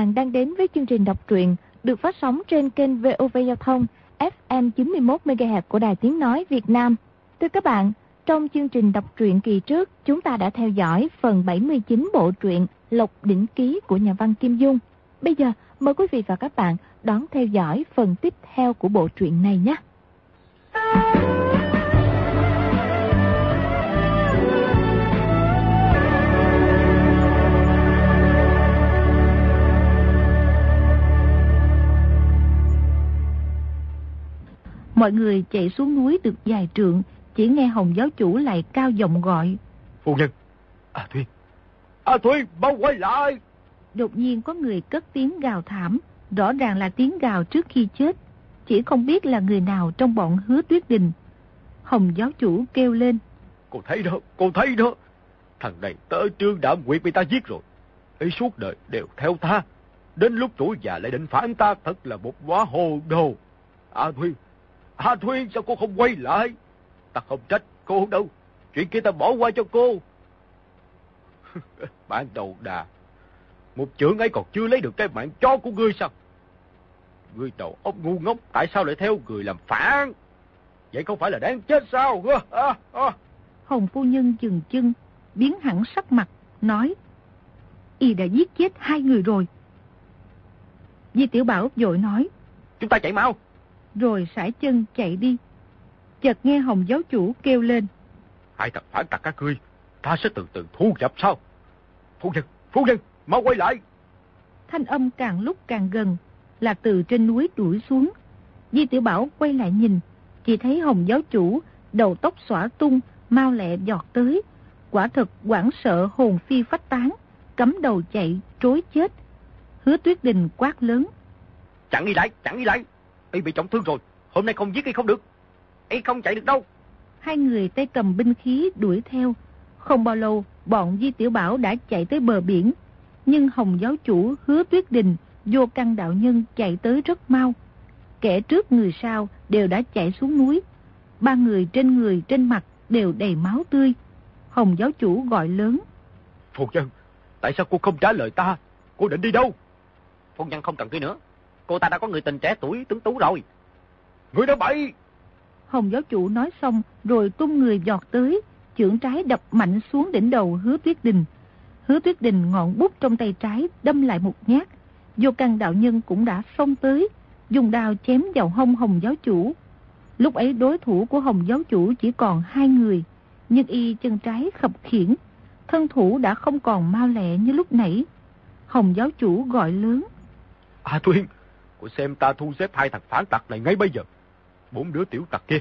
bạn đang đến với chương trình đọc truyện được phát sóng trên kênh VOV Giao thông FM 91 MHz của Đài Tiếng nói Việt Nam. Thưa các bạn, trong chương trình đọc truyện kỳ trước, chúng ta đã theo dõi phần 79 bộ truyện Lộc Đỉnh Ký của nhà văn Kim Dung. Bây giờ, mời quý vị và các bạn đón theo dõi phần tiếp theo của bộ truyện này nhé. Mọi người chạy xuống núi được vài trượng, chỉ nghe Hồng giáo chủ lại cao giọng gọi: Phu nhân, Thuyên, mau quay lại. Đột nhiên có người cất tiếng gào thảm, rõ ràng là tiếng gào trước khi chết, chỉ không biết là người nào trong bọn Hứa Tuyết Đình. Hồng giáo chủ kêu lên: Cô thấy đó, thằng này tới Trương Đạm Nguyệt bị ta giết rồi, ấy suốt đời đều theo ta, đến lúc tuổi già lại định phản ta, thật là một quá hồ đồ. Thuyên, sao cô không quay lại? Ta không trách cô đâu, chuyện kia ta bỏ qua cho cô. Bạn đầu đà, một chưởng ấy còn chưa lấy được cái mạng chó của ngươi sao? Ngươi đầu óc ngu ngốc, tại sao lại theo người làm phản? Vậy không phải là đáng chết sao? Hồng phu nhân dừng chân, biến hẳn sắc mặt, nói: Y đã giết chết 2 người rồi. Di Tiểu Bảo vội nói: Chúng ta chạy mau. Rồi sải chân chạy đi. Chợt nghe Hồng giáo chủ kêu lên: Hai thằng phản tặc các ngươi, ta sẽ từ từ thu dập sao? Phu nhân, mau quay lại. Thanh âm càng lúc càng gần, là từ trên núi đuổi xuống. Di Tiểu Bảo quay lại nhìn, chỉ thấy Hồng giáo chủ đầu tóc xõa tung, mau lẹ giọt tới, quả thật hoảng sợ hồn phi phách tán, cắm đầu chạy trối chết. Hứa Tuyết Đình quát lớn: Chặn đi lại, y bị trọng thương rồi, hôm nay không giết y không được, y không chạy được đâu. 2 người tay cầm binh khí đuổi theo. Không bao lâu, bọn Di Tiểu Bảo đã chạy tới bờ biển, nhưng Hồng giáo chủ, Hứa Tuyết Đình, Vô Căn đạo nhân chạy tới rất mau. Kẻ trước người sau đều đã chạy xuống núi. 3 người trên mặt đều đầy máu tươi. Hồng giáo chủ gọi lớn: Phu nhân, tại sao cô không trả lời ta? Cô định đi đâu? Phu nhân không cần kia nữa, cô ta đã có người tình trẻ tuổi tuấn tú rồi. Người đã bậy! Hồng giáo chủ nói xong rồi tung người giọt tới, chưởng trái đập mạnh xuống đỉnh đầu Hứa Tuyết Đình. Hứa Tuyết Đình ngọn bút trong tay trái đâm lại một nhát. Vô Căn đạo nhân cũng đã xông tới, dùng đao chém vào hông Hồng giáo chủ. Lúc ấy đối thủ của Hồng giáo chủ chỉ còn 2 người, nhưng y chân trái khập khiễng, thân thủ đã không còn mau lẹ như lúc nãy. Hồng giáo chủ gọi lớn: Thuyên, cô xem ta thu xếp 2 thằng phản tặc này ngay bây giờ. 4 đứa tiểu tặc kia,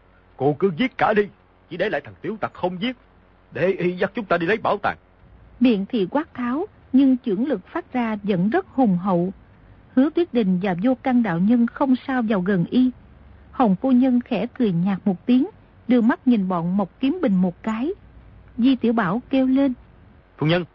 cô cứ giết cả đi, chỉ để lại thằng tiểu tặc không giết, để y dắt chúng ta đi lấy bảo tàng. Miệng thì quát tháo, nhưng chưởng lực phát ra vẫn rất hùng hậu. Hứa Tuyết Đình và Vô Căn đạo nhân không sao vào gần y. Hồng phu nhân khẽ cười nhạt một tiếng, đưa mắt nhìn bọn Mộc Kiếm Bình một cái. Di Tiểu Bảo kêu lên: Phu nhân,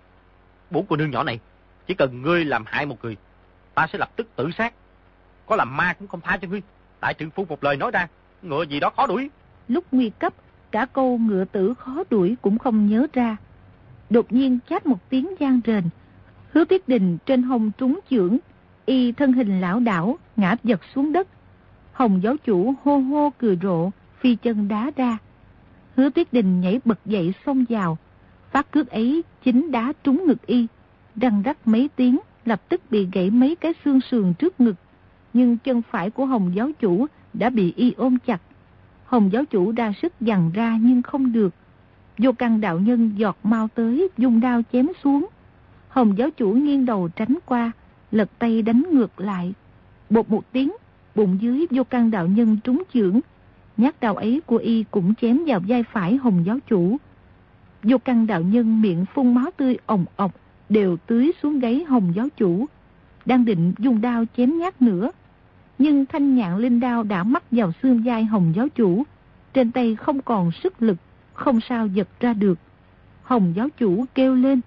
4 cô nương nhỏ này, chỉ cần ngươi làm hại một người, ta sẽ lập tức tự sát. Có làm ma cũng không tha cho ngươi. Đại trượng phu một lời nói ra, ngựa gì đó khó đuổi. Lúc nguy cấp, cả câu ngựa tử khó đuổi cũng không nhớ ra. Đột nhiên chát một tiếng vang rền. Hứa Tuyết Đình trên hông trúng chưởng, y thân hình lão đảo ngã giật xuống đất. Hồng giáo chủ hô hô cười rộ, phi chân đá ra. Hứa Tuyết Đình nhảy bật dậy xông vào, phát cước ấy chính đá trúng ngực y, răng rắc mấy tiếng, lập tức bị gãy mấy cái xương sườn trước ngực. Nhưng chân phải của Hồng giáo chủ đã bị y ôm chặt. Hồng giáo chủ ra sức giằng ra nhưng không được. Vô Căn đạo nhân giọt mau tới, dùng đao chém xuống. Hồng giáo chủ nghiêng đầu tránh qua, lật tay đánh ngược lại. Bột một tiếng, bụng dưới Vô Căn đạo nhân trúng chưởng. Nhát đao ấy của y cũng chém vào vai phải Hồng giáo chủ. Vô Căn đạo nhân miệng phun máu tươi ồng ọc, đều tưới xuống gáy Hồng giáo chủ. Đang định dùng đao chém nhát nữa, nhưng thanh nhạn linh đao đã mắc vào xương vai Hồng giáo chủ, trên tay không còn sức lực, không sao giật ra được. Hồng giáo chủ kêu lên: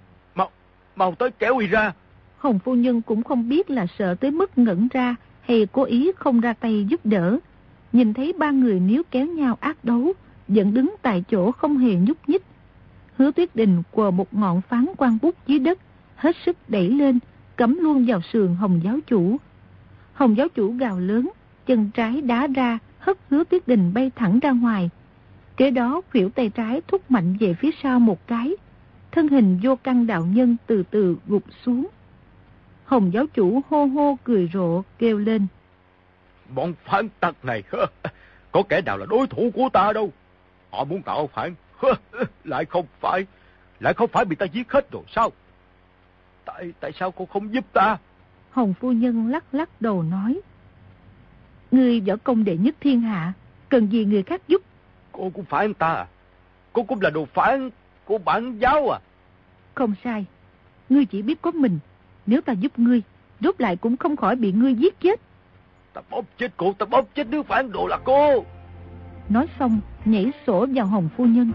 Mau tới kéo y ra. Hồng phu nhân cũng không biết là sợ tới mức ngẩn ra hay cố ý không ra tay giúp đỡ. Nhìn thấy 3 người níu kéo nhau ác đấu, vẫn đứng tại chỗ không hề nhúc nhích. Hứa Tuyết Đình quờ một ngọn phán quan bút dưới đất, hết sức đẩy lên, cắm luôn vào sườn Hồng giáo chủ. Hồng giáo chủ gào lớn, chân trái đá ra, hất Hứa Tuyết Đình bay thẳng ra ngoài. Kế đó khuỷu tay trái thúc mạnh về phía sau một cái, thân hình Vô Căn đạo nhân từ từ gục xuống. Hồng giáo chủ hô hô cười rộ kêu lên: Bọn phản tặc này, có kẻ nào là đối thủ của ta đâu. Họ muốn tạo phản, lại không phải bị ta giết hết rồi sao? Tại sao cô không giúp ta? Hồng phu nhân lắc lắc đầu nói: Ngươi võ công đệ nhất thiên hạ, cần gì người khác giúp? Cô cũng phản ta à? Cô cũng là đồ phản của bản giáo à? Không sai, ngươi chỉ biết có mình. Nếu ta giúp ngươi, rốt lại cũng không khỏi bị ngươi giết chết. Ta bóp chết cô, ta bóp chết đứa phản đồ là cô. Nói xong nhảy sổ vào Hồng phu nhân.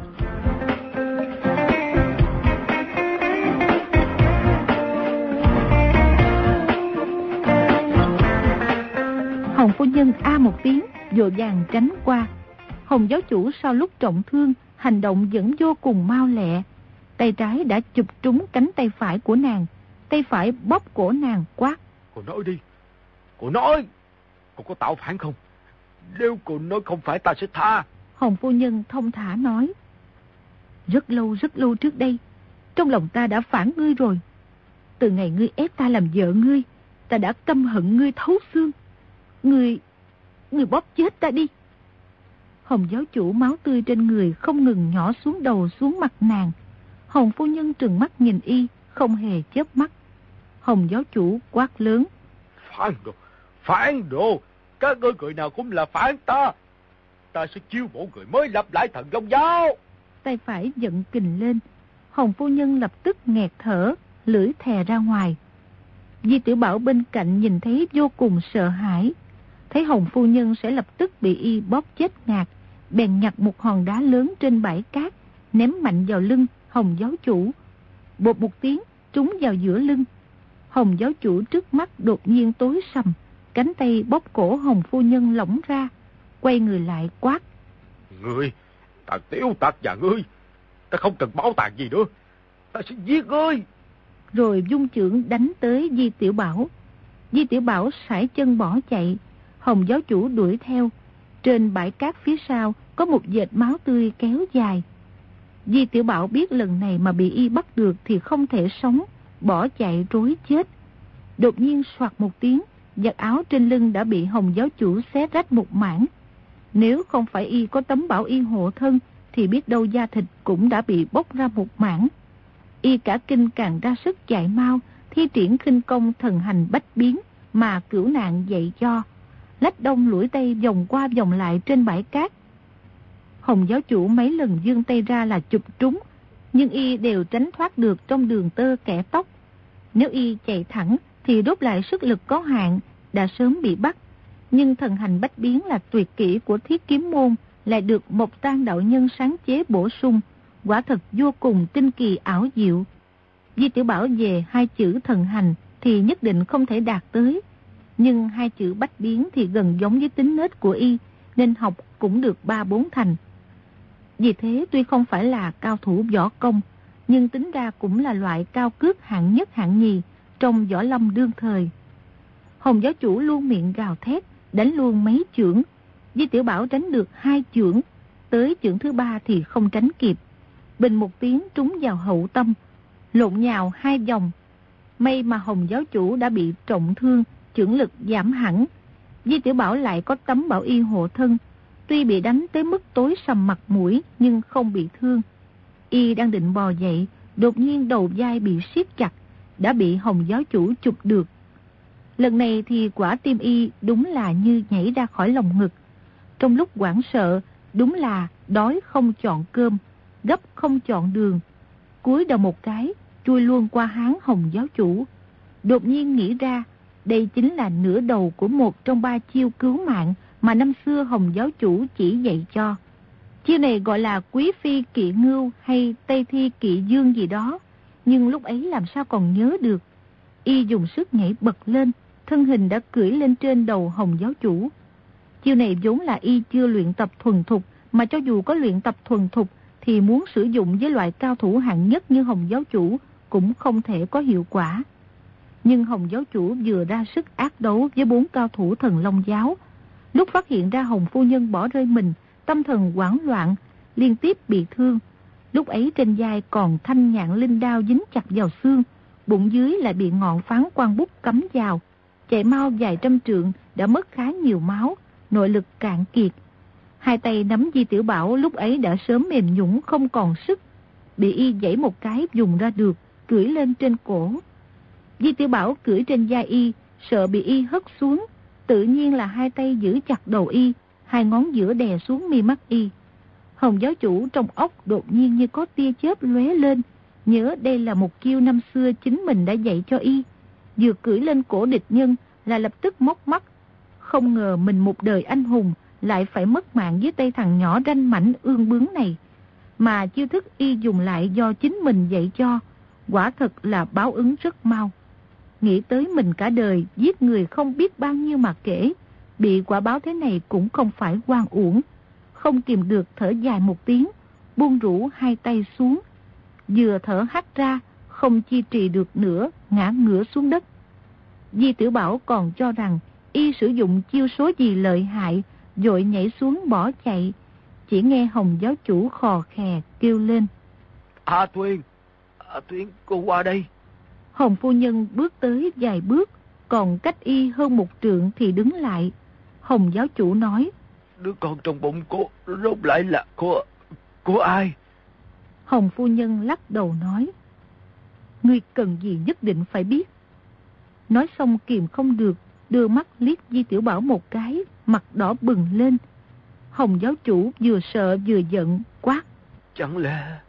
Hồng phu nhân a một tiếng, vội vàng tránh qua. Hồng giáo chủ sau lúc trọng thương, hành động vẫn vô cùng mau lẹ. Tay trái đã chụp trúng cánh tay phải của nàng, tay phải bóp cổ nàng quát: Cô nói đi, cô nói, cô có tạo phản không? Nếu cô nói không phải ta sẽ tha. Hồng phu nhân thông thả nói: Rất lâu trước đây, trong lòng ta đã phản ngươi rồi. Từ ngày ngươi ép ta làm vợ ngươi, ta đã căm hận ngươi thấu xương. Ngươi bóp chết ta đi. Hồng giáo chủ máu tươi trên người không ngừng nhỏ xuống đầu xuống mặt nàng. Hồng phu nhân trừng mắt nhìn y, không hề chớp mắt. Hồng giáo chủ quát lớn: Phản đồ, các ngươi người nào cũng là phản ta. Ta sẽ chiêu mộ người mới lập lại Thần Long giáo. Tay phải giận kình lên. Hồng phu nhân lập tức nghẹt thở, lưỡi thè ra ngoài. Di Tiểu Bảo bên cạnh nhìn thấy vô cùng sợ hãi. Thấy Hồng phu nhân sẽ lập tức bị y bóp chết ngạt, bèn nhặt một hòn đá lớn trên bãi cát, ném mạnh vào lưng Hồng giáo chủ. Bột một tiếng, trúng vào giữa lưng. Hồng giáo chủ trước mắt đột nhiên tối sầm, cánh tay bóp cổ Hồng phu nhân lỏng ra, quay người lại quát: Ngươi, thằng tiểu tặc nhà ngươi, ta không cần báo tàn gì nữa, ta sẽ giết ngươi. Rồi dung chưởng đánh tới Di Tiểu Bảo. Di Tiểu Bảo sải chân bỏ chạy. Hồng giáo chủ đuổi theo. Trên bãi cát phía sau có một vệt máu tươi kéo dài. Di Tiểu Bảo biết lần này mà bị y bắt được thì không thể sống, bỏ chạy rối chết. Đột nhiên soạt một tiếng, giặt áo trên lưng đã bị Hồng giáo chủ xé rách một mảng. Nếu không phải y có tấm bảo y hộ thân thì biết đâu da thịt cũng đã bị bốc ra một mảng. Y cả kinh càng ra sức chạy mau, thi triển khinh công thần hành bách biến mà cửu nạn dạy cho, lách đông lũi tay vòng qua vòng lại trên bãi cát. Hồng giáo chủ mấy lần giương tay ra là chụp trúng, nhưng y đều tránh thoát được trong đường tơ kẻ tóc. Nếu y chạy thẳng thì đốt lại sức lực có hạn, đã sớm bị bắt. Nhưng thần hành bách biến là tuyệt kỹ của Thiết Kiếm môn, lại được Mộc Tang đạo nhân sáng chế bổ sung, quả thật vô cùng tinh kỳ ảo diệu. Di Tiểu Bảo về hai chữ thần hành thì nhất định không thể đạt tới, nhưng hai chữ bách biến thì gần giống với tính nết của y, nên học cũng được 3-4 thành. Vì thế tuy không phải là cao thủ võ công, nhưng tính ra cũng là loại cao cước hạng nhất hạng nhì trong võ lâm đương thời. Hồng giáo chủ luôn miệng gào thét, đánh luôn mấy chưởng. Di Tiểu Bảo tránh được 2 chưởng, tới chưởng thứ 3 thì không tránh kịp. Bình một tiếng trúng vào hậu tâm, lộn nhào 2 vòng. May mà Hồng giáo chủ đã bị trọng thương, chưởng lực giảm hẳn. Di Tiểu Bảo lại có tấm bảo y hộ thân, tuy bị đánh tới mức tối sầm mặt mũi nhưng không bị thương. Y đang định bò dậy, đột nhiên đầu vai bị siết chặt, đã bị Hồng giáo chủ chụp được. Lần này thì quả tim y đúng là như nhảy ra khỏi lồng ngực. Trong lúc hoảng sợ, đúng là đói không chọn cơm, gấp không chọn đường. Cúi đầu một cái, chui luôn qua háng Hồng giáo chủ. Đột nhiên nghĩ ra, đây chính là nửa đầu của một trong 3 chiêu cứu mạng mà năm xưa Hồng giáo chủ chỉ dạy cho. Chiêu này gọi là Quý Phi Kỵ Ngưu hay Tây Thi Kỵ Dương gì đó, nhưng lúc ấy làm sao còn nhớ được. Y dùng sức nhảy bật lên, thân hình đã cưỡi lên trên đầu Hồng giáo chủ. Chiêu này vốn là y chưa luyện tập thuần thục, mà cho dù có luyện tập thuần thục thì muốn sử dụng với loại cao thủ hạng nhất như Hồng giáo chủ cũng không thể có hiệu quả. Nhưng Hồng giáo chủ vừa ra sức ác đấu với 4 cao thủ Thần Long giáo. Lúc phát hiện ra Hồng phu nhân bỏ rơi mình, tâm thần hoảng loạn, liên tiếp bị thương. Lúc ấy trên vai còn thanh nhạn linh đao dính chặt vào xương, bụng dưới lại bị ngọn phán quan bút cắm vào. Chạy mau vài trăm trượng đã mất khá nhiều máu, nội lực cạn kiệt. Hai tay nắm Di Tiểu Bảo lúc ấy đã sớm mềm nhũn không còn sức, bị y giãy một cái dùng ra được, cưỡi lên trên cổ. Di Tiểu Bảo cưỡi trên vai y, sợ bị y hất xuống, tự nhiên là hai tay giữ chặt đầu y, hai ngón giữa đè xuống mi mắt y. Hồng giáo chủ trong óc đột nhiên như có tia chớp lóe lên, nhớ đây là một chiêu năm xưa chính mình đã dạy cho y. Vừa cưỡi lên cổ địch nhân là lập tức móc mắt. Không ngờ mình một đời anh hùng lại phải mất mạng dưới tay thằng nhỏ ranh mảnh ương bướng này. Mà chiêu thức y dùng lại do chính mình dạy cho, quả thật là báo ứng rất mau. Nghĩ tới mình cả đời giết người không biết bao nhiêu mà kể, bị quả báo thế này cũng không phải oan uổng. Không kìm được thở dài một tiếng, buông rũ hai tay xuống. Vừa thở hắt ra, không chi trì được nữa, ngã ngửa xuống đất. Di Tiểu Bảo còn cho rằng y sử dụng chiêu số gì lợi hại, vội nhảy xuống bỏ chạy. Chỉ nghe Hồng giáo chủ khò khè kêu lên: A Tuyên, cô qua đây. Hồng phu nhân bước tới vài bước, còn cách y hơn một trượng thì đứng lại. Hồng giáo chủ nói: Đứa con trong bụng cô rốt lại là của ai? Hồng phu nhân lắc đầu nói: Ngươi cần gì nhất định phải biết. Nói xong kìm không được, đưa mắt liếc Di Tiểu Bảo một cái, mặt đỏ bừng lên. Hồng giáo chủ vừa sợ vừa giận quát: Chẳng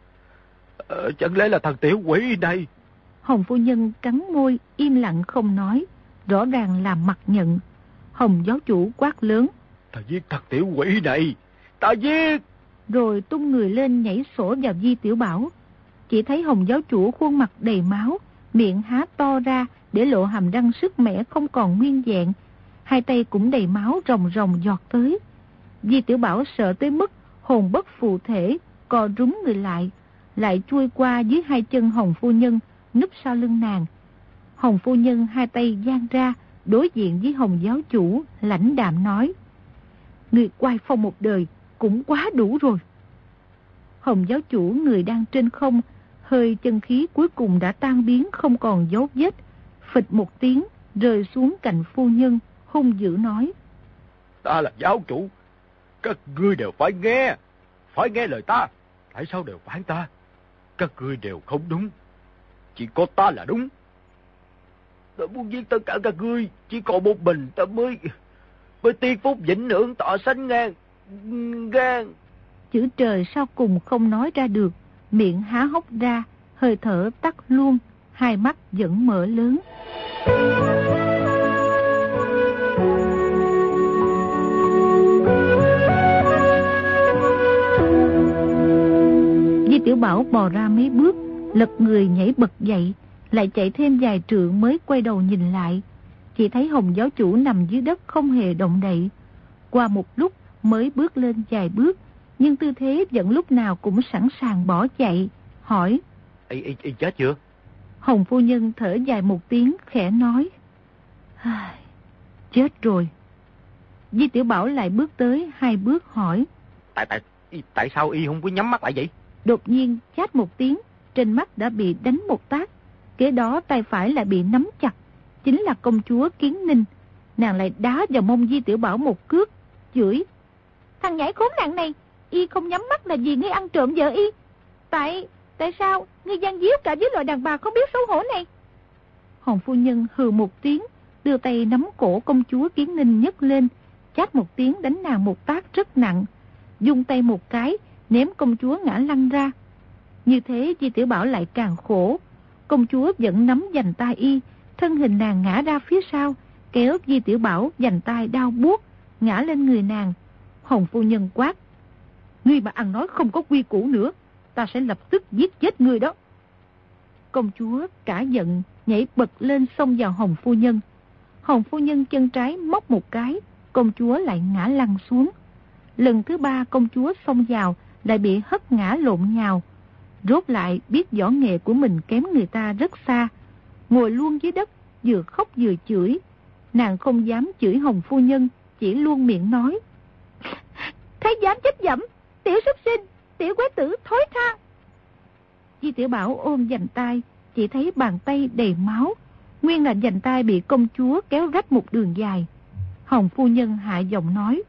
lẽ là thằng tiểu quỷ này? Hồng phu nhân cắn môi im lặng không nói, rõ ràng làm mặt nhận. Hồng giáo chủ quát lớn: Ta giết thằng tiểu quỷ này, ta giết! Rồi tung người lên nhảy sổ vào Di Tiểu Bảo. Chỉ thấy Hồng giáo chủ khuôn mặt đầy máu, miệng há to ra để lộ hàm răng sức mẻ không còn nguyên vẹn, hai tay cũng đầy máu ròng ròng giọt tới. Di Tiểu Bảo sợ tới mức hồn bất phụ thể, co rúm người lại chui qua dưới hai chân Hồng phu nhân, núp sau lưng nàng. Hồng phu nhân hai tay giang ra, đối diện với Hồng giáo chủ, lãnh đạm nói: Người oai phong một đời cũng quá đủ rồi. Hồng giáo chủ người đang trên không, hơi chân khí cuối cùng đã tan biến không còn dấu vết, phịch một tiếng rơi xuống cạnh phu nhân, hung dữ nói: Ta là giáo chủ, các ngươi đều phải nghe lời ta. Tại sao đều phản ta? Các ngươi đều không đúng, chỉ có ta là đúng. Ta muốn giết tất cả các ngươi, chỉ còn một mình ta mới tiên phúc vĩnh hưởng tọa sánh ngang. Chữ trời sau cùng không nói ra được, miệng há hốc ra, hơi thở tắt luôn, hai mắt vẫn mở lớn. Di Tiểu Bảo bò ra mấy bước, lật người nhảy bật dậy, lại chạy thêm vài trượng mới quay đầu nhìn lại. Chỉ thấy Hồng giáo chủ nằm dưới đất không hề động đậy. Qua một lúc mới bước lên vài bước, nhưng tư thế vẫn lúc nào cũng sẵn sàng bỏ chạy, hỏi: Y chết chưa? Hồng phu nhân thở dài một tiếng khẽ nói: Chết rồi. Di Tiểu Bảo lại bước tới hai bước hỏi: Tại sao y không có nhắm mắt lại vậy? Đột nhiên chát một tiếng, trên mắt đã bị đánh một tát, kế đó tay phải lại bị nắm chặt, chính là công chúa Kiến Ninh. Nàng lại đá vào mông Di Tiểu Bảo một cước, chửi: Thằng nhãi khốn nạn này, y không nhắm mắt là vì ngươi ăn trộm vợ y. Tại sao ngươi gian díu cả với loại đàn bà không biết xấu hổ này? Hồng phu nhân hừ một tiếng, đưa tay nắm cổ công chúa Kiến Ninh nhấc lên, chát một tiếng đánh nàng một tát rất nặng, dung tay một cái ném công chúa ngã lăn ra. Như thế Di Tiểu Bảo lại càng khổ. Công chúa vẫn nắm giành tay y, thân hình nàng ngã ra phía sau, kéo Di Tiểu Bảo giành tay đau buốt ngã lên người nàng. Hồng phu nhân quát: Ngươi mà ăn nói không có quy củ nữa, ta sẽ lập tức giết chết ngươi đó. Công chúa cả giận nhảy bật lên xông vào Hồng phu nhân. Hồng phu nhân chân trái móc một cái, công chúa lại ngã lăn xuống. Lần thứ ba công chúa xông vào lại bị hất ngã lộn nhào. Rốt lại biết võ nghệ của mình kém người ta rất xa, ngồi luôn dưới đất, vừa khóc vừa chửi. Nàng không dám chửi Hồng phu nhân, chỉ luôn miệng nói: Thái giám chết dẫm, tiểu súc sinh, tiểu quái tử thối tha. Di Tiểu Bảo ôm vành tay, chỉ thấy bàn tay đầy máu, nguyên là vành tay bị công chúa kéo rách một đường dài. Hồng phu nhân hạ giọng nói: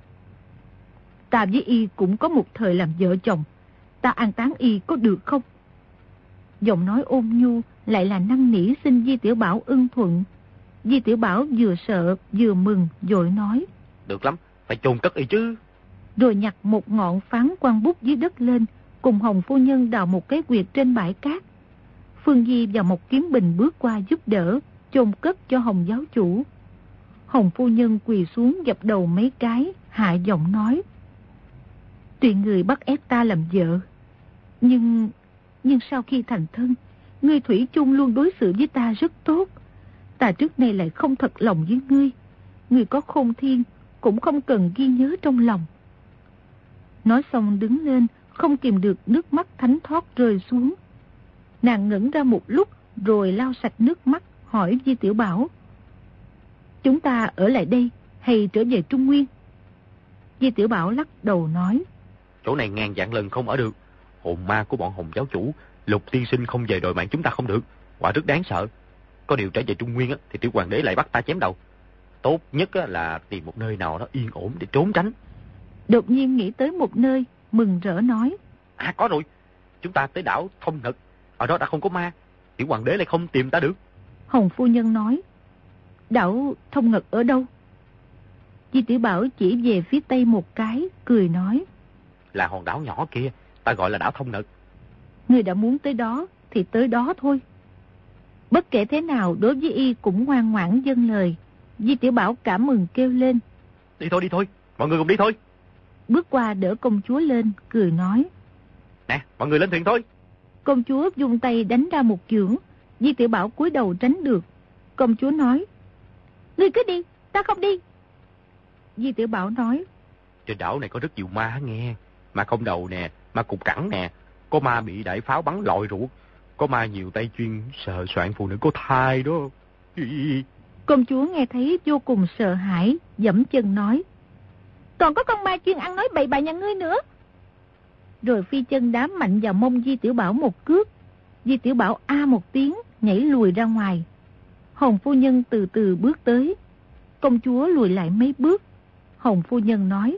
Ta với y cũng có một thời làm vợ chồng, ta an táng y có được không? Giọng nói ôn nhu lại là năn nỉ xin Di Tiểu Bảo ưng thuận. Di Tiểu Bảo vừa sợ vừa mừng, vội nói: Được lắm, phải chôn cất y chứ. Rồi nhặt một ngọn phán quan bút dưới đất lên, cùng Hồng phu nhân đào một cái quyệt trên bãi cát. Phương Di và một kiếm bình bước qua giúp đỡ, chôn cất cho Hồng giáo chủ. Hồng phu nhân quỳ xuống dập đầu mấy cái, hạ giọng nói: Tuy người bắt ép ta làm vợ, nhưng sau khi thành thân, ngươi thủy chung luôn đối xử với ta rất tốt. Ta trước nay lại không thật lòng với ngươi. Ngươi có khôn thiên cũng không cần ghi nhớ trong lòng. Nói xong đứng lên, không kìm được nước mắt thánh thót rơi xuống. Nàng ngẩn ra một lúc rồi lau sạch nước mắt, hỏi Di Tiểu Bảo: Chúng ta ở lại đây hay trở về Trung Nguyên? Di Tiểu Bảo lắc đầu nói: Chỗ này ngàn vạn lần không ở được. Hồn ma của bọn Hồng giáo chủ, Lục tiên sinh không về đòi mạng chúng ta không được, quả rất đáng sợ. Có điều trở về Trung Nguyên thì tiểu hoàng đế lại bắt ta chém đầu. Tốt nhất là tìm một nơi nào đó yên ổn để trốn tránh. Đột nhiên nghĩ tới một nơi, mừng rỡ nói: Có rồi, chúng ta tới đảo Thông Ngật, ở đó đã không có ma, tiểu hoàng đế lại không tìm ta được. Hồng phu nhân nói: Đảo Thông Ngật ở đâu? Di Tiểu Bảo chỉ về phía tây một cái, cười nói: Là hòn đảo nhỏ kia, ta gọi là đảo Thông Ngật. Người đã muốn tới đó thì tới đó thôi. Bất kể thế nào, đối với y cũng ngoan ngoãn dâng lời. Di Tiểu Bảo cảm mừng kêu lên: Đi thôi, mọi người cùng đi thôi. Bước qua đỡ công chúa lên, cười nói: Nè, mọi người lên thuyền thôi. Công chúa dùng tay đánh ra một chưởng. Di Tiểu Bảo cúi đầu tránh được. Công chúa nói: Ngươi cứ đi, ta không đi. Di Tiểu Bảo nói: Trên đảo này có rất nhiều ma nghe. Ma không đầu nè, ma cục cẳng nè, có ma bị đại pháo bắn lòi ruột, có ma nhiều tay chuyên sờ soạn phụ nữ có thai đó. Công chúa nghe thấy vô cùng sợ hãi, giẫm chân nói: Còn có con ma chuyên ăn nói bậy bạ nhà ngươi nữa. Rồi phi chân đá mạnh vào mông Di Tiểu Bảo một cước. Di Tiểu Bảo a một tiếng, nhảy lùi ra ngoài. Hồng phu nhân từ từ bước tới. Công chúa lùi lại mấy bước. Hồng phu nhân nói: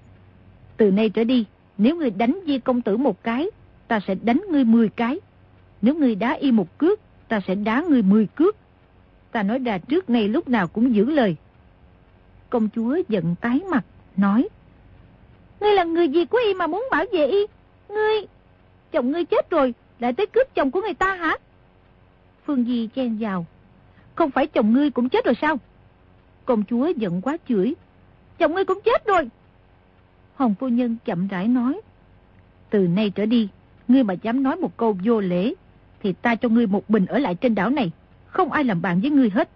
Từ nay trở đi, nếu ngươi đánh Di công tử một cái, ta sẽ đánh ngươi 10 cái. Nếu ngươi đá y một cước, ta sẽ đá ngươi 10 cước. Ta nói ra trước nay lúc nào cũng giữ lời. Công chúa giận tái mặt, nói: Ngươi là người gì của y mà muốn bảo vệ y? Chồng ngươi chết rồi, lại tới cướp chồng của người ta hả? Phương Di chen vào: Không phải chồng ngươi cũng chết rồi sao? Công chúa giận quá chửi: Chồng ngươi cũng chết rồi. Hồng phu nhân chậm rãi nói: Từ nay trở đi, ngươi mà dám nói một câu vô lễ, thì ta cho ngươi một mình ở lại trên đảo này, không ai làm bạn với ngươi hết.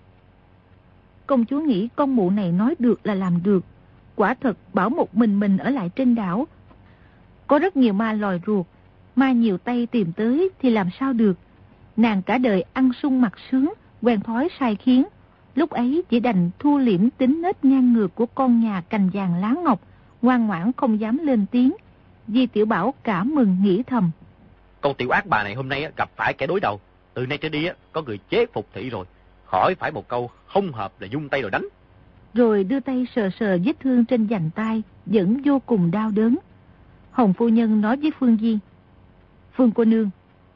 Công chúa nghĩ con mụ này nói được là làm được. Quả thật bảo một mình ở lại trên đảo. Có rất nhiều ma lòi ruột, ma nhiều tay tìm tới thì làm sao được. Nàng cả đời ăn sung mặc sướng, quen thói sai khiến. Lúc ấy chỉ đành thu liễm tính nết ngang ngược của con nhà cành vàng lá ngọc, ngoan ngoãn không dám lên tiếng. Di Tiểu Bảo cả mừng nghĩ thầm: Con tiểu ác bà này hôm nay gặp phải kẻ đối đầu. Từ nay trở đi có người chế phục thị rồi, khỏi phải một câu không hợp là dung tay rồi đánh. Rồi đưa tay sờ sờ vết thương trên vành tay, vẫn vô cùng đau đớn. Hồng phu nhân nói với Phương Di: Phương cô nương,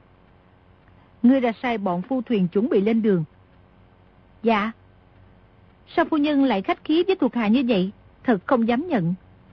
ngươi đã sai bọn phu thuyền chuẩn bị lên đường. Dạ. Sao phu nhân lại khách khí với thuộc hạ như vậy? Thật không dám nhận.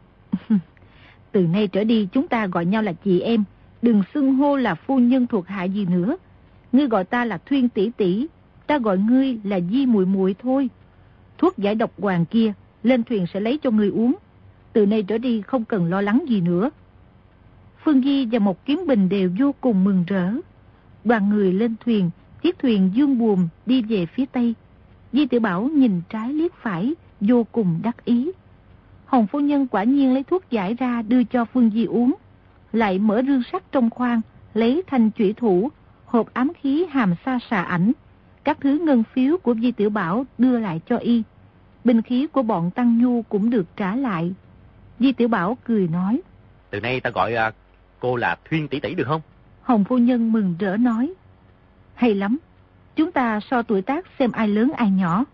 Từ nay trở đi chúng ta gọi nhau là chị em, đừng xưng hô là phu nhân thuộc hạ gì nữa. Ngươi gọi ta là Thuyên tỷ tỷ, ta gọi ngươi là Di muội muội thôi. Thuốc giải độc hoàng kia lên thuyền sẽ lấy cho ngươi uống. Từ nay trở đi không cần lo lắng gì nữa. Phương Di và một kiếm bình đều vô cùng mừng rỡ. Đoàn người lên thuyền, chiếc thuyền dương buồm đi về phía tây. Di Tiểu Bảo nhìn trái liếc phải, vô cùng đắc ý. Hồng phu nhân quả nhiên lấy thuốc giải ra đưa cho Phương Di uống, lại mở rương sắt trong khoang, lấy thanh chủy thủ, hộp ám khí hàm sa xà ảnh, Các thứ ngân phiếu của Di Tiểu Bảo đưa lại cho y. Binh khí của bọn Tăng Nhu cũng được trả lại. Di Tiểu Bảo cười nói: Từ nay ta gọi cô là Thuyên tỷ tỷ được không? Hồng phu nhân mừng rỡ nói: Hay lắm, chúng ta so tuổi tác xem ai lớn ai nhỏ.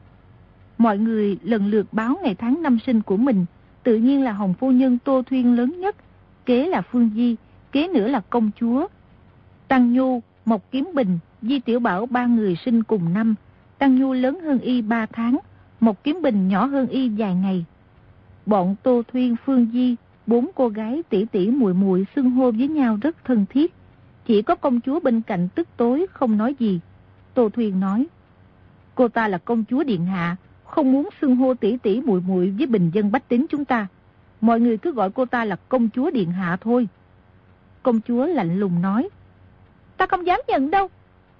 Mọi người lần lượt báo ngày tháng năm sinh của mình. Tự nhiên là Hồng phu nhân Tô Thuyên lớn nhất, kế là Phương Di, kế nữa là công chúa. Tăng Nhu, Mộc Kiếm Bình, Di Tiểu Bảo ba người sinh cùng năm. Tăng Nhu lớn hơn y 3 tháng, Mộc Kiếm Bình nhỏ hơn y vài ngày. Bọn Tô Thuyên, Phương Di, 4 cô gái tỷ tỷ muội muội xưng hô với nhau rất thân thiết. Chỉ có công chúa bên cạnh tức tối không nói gì. Tô Thuyên nói: Cô ta là công chúa điện hạ, không muốn xưng hô tỷ tỷ muội muội với bình dân bách tính chúng ta. Mọi người cứ gọi cô ta là công chúa điện hạ thôi. Công chúa lạnh lùng nói: Ta không dám nhận đâu.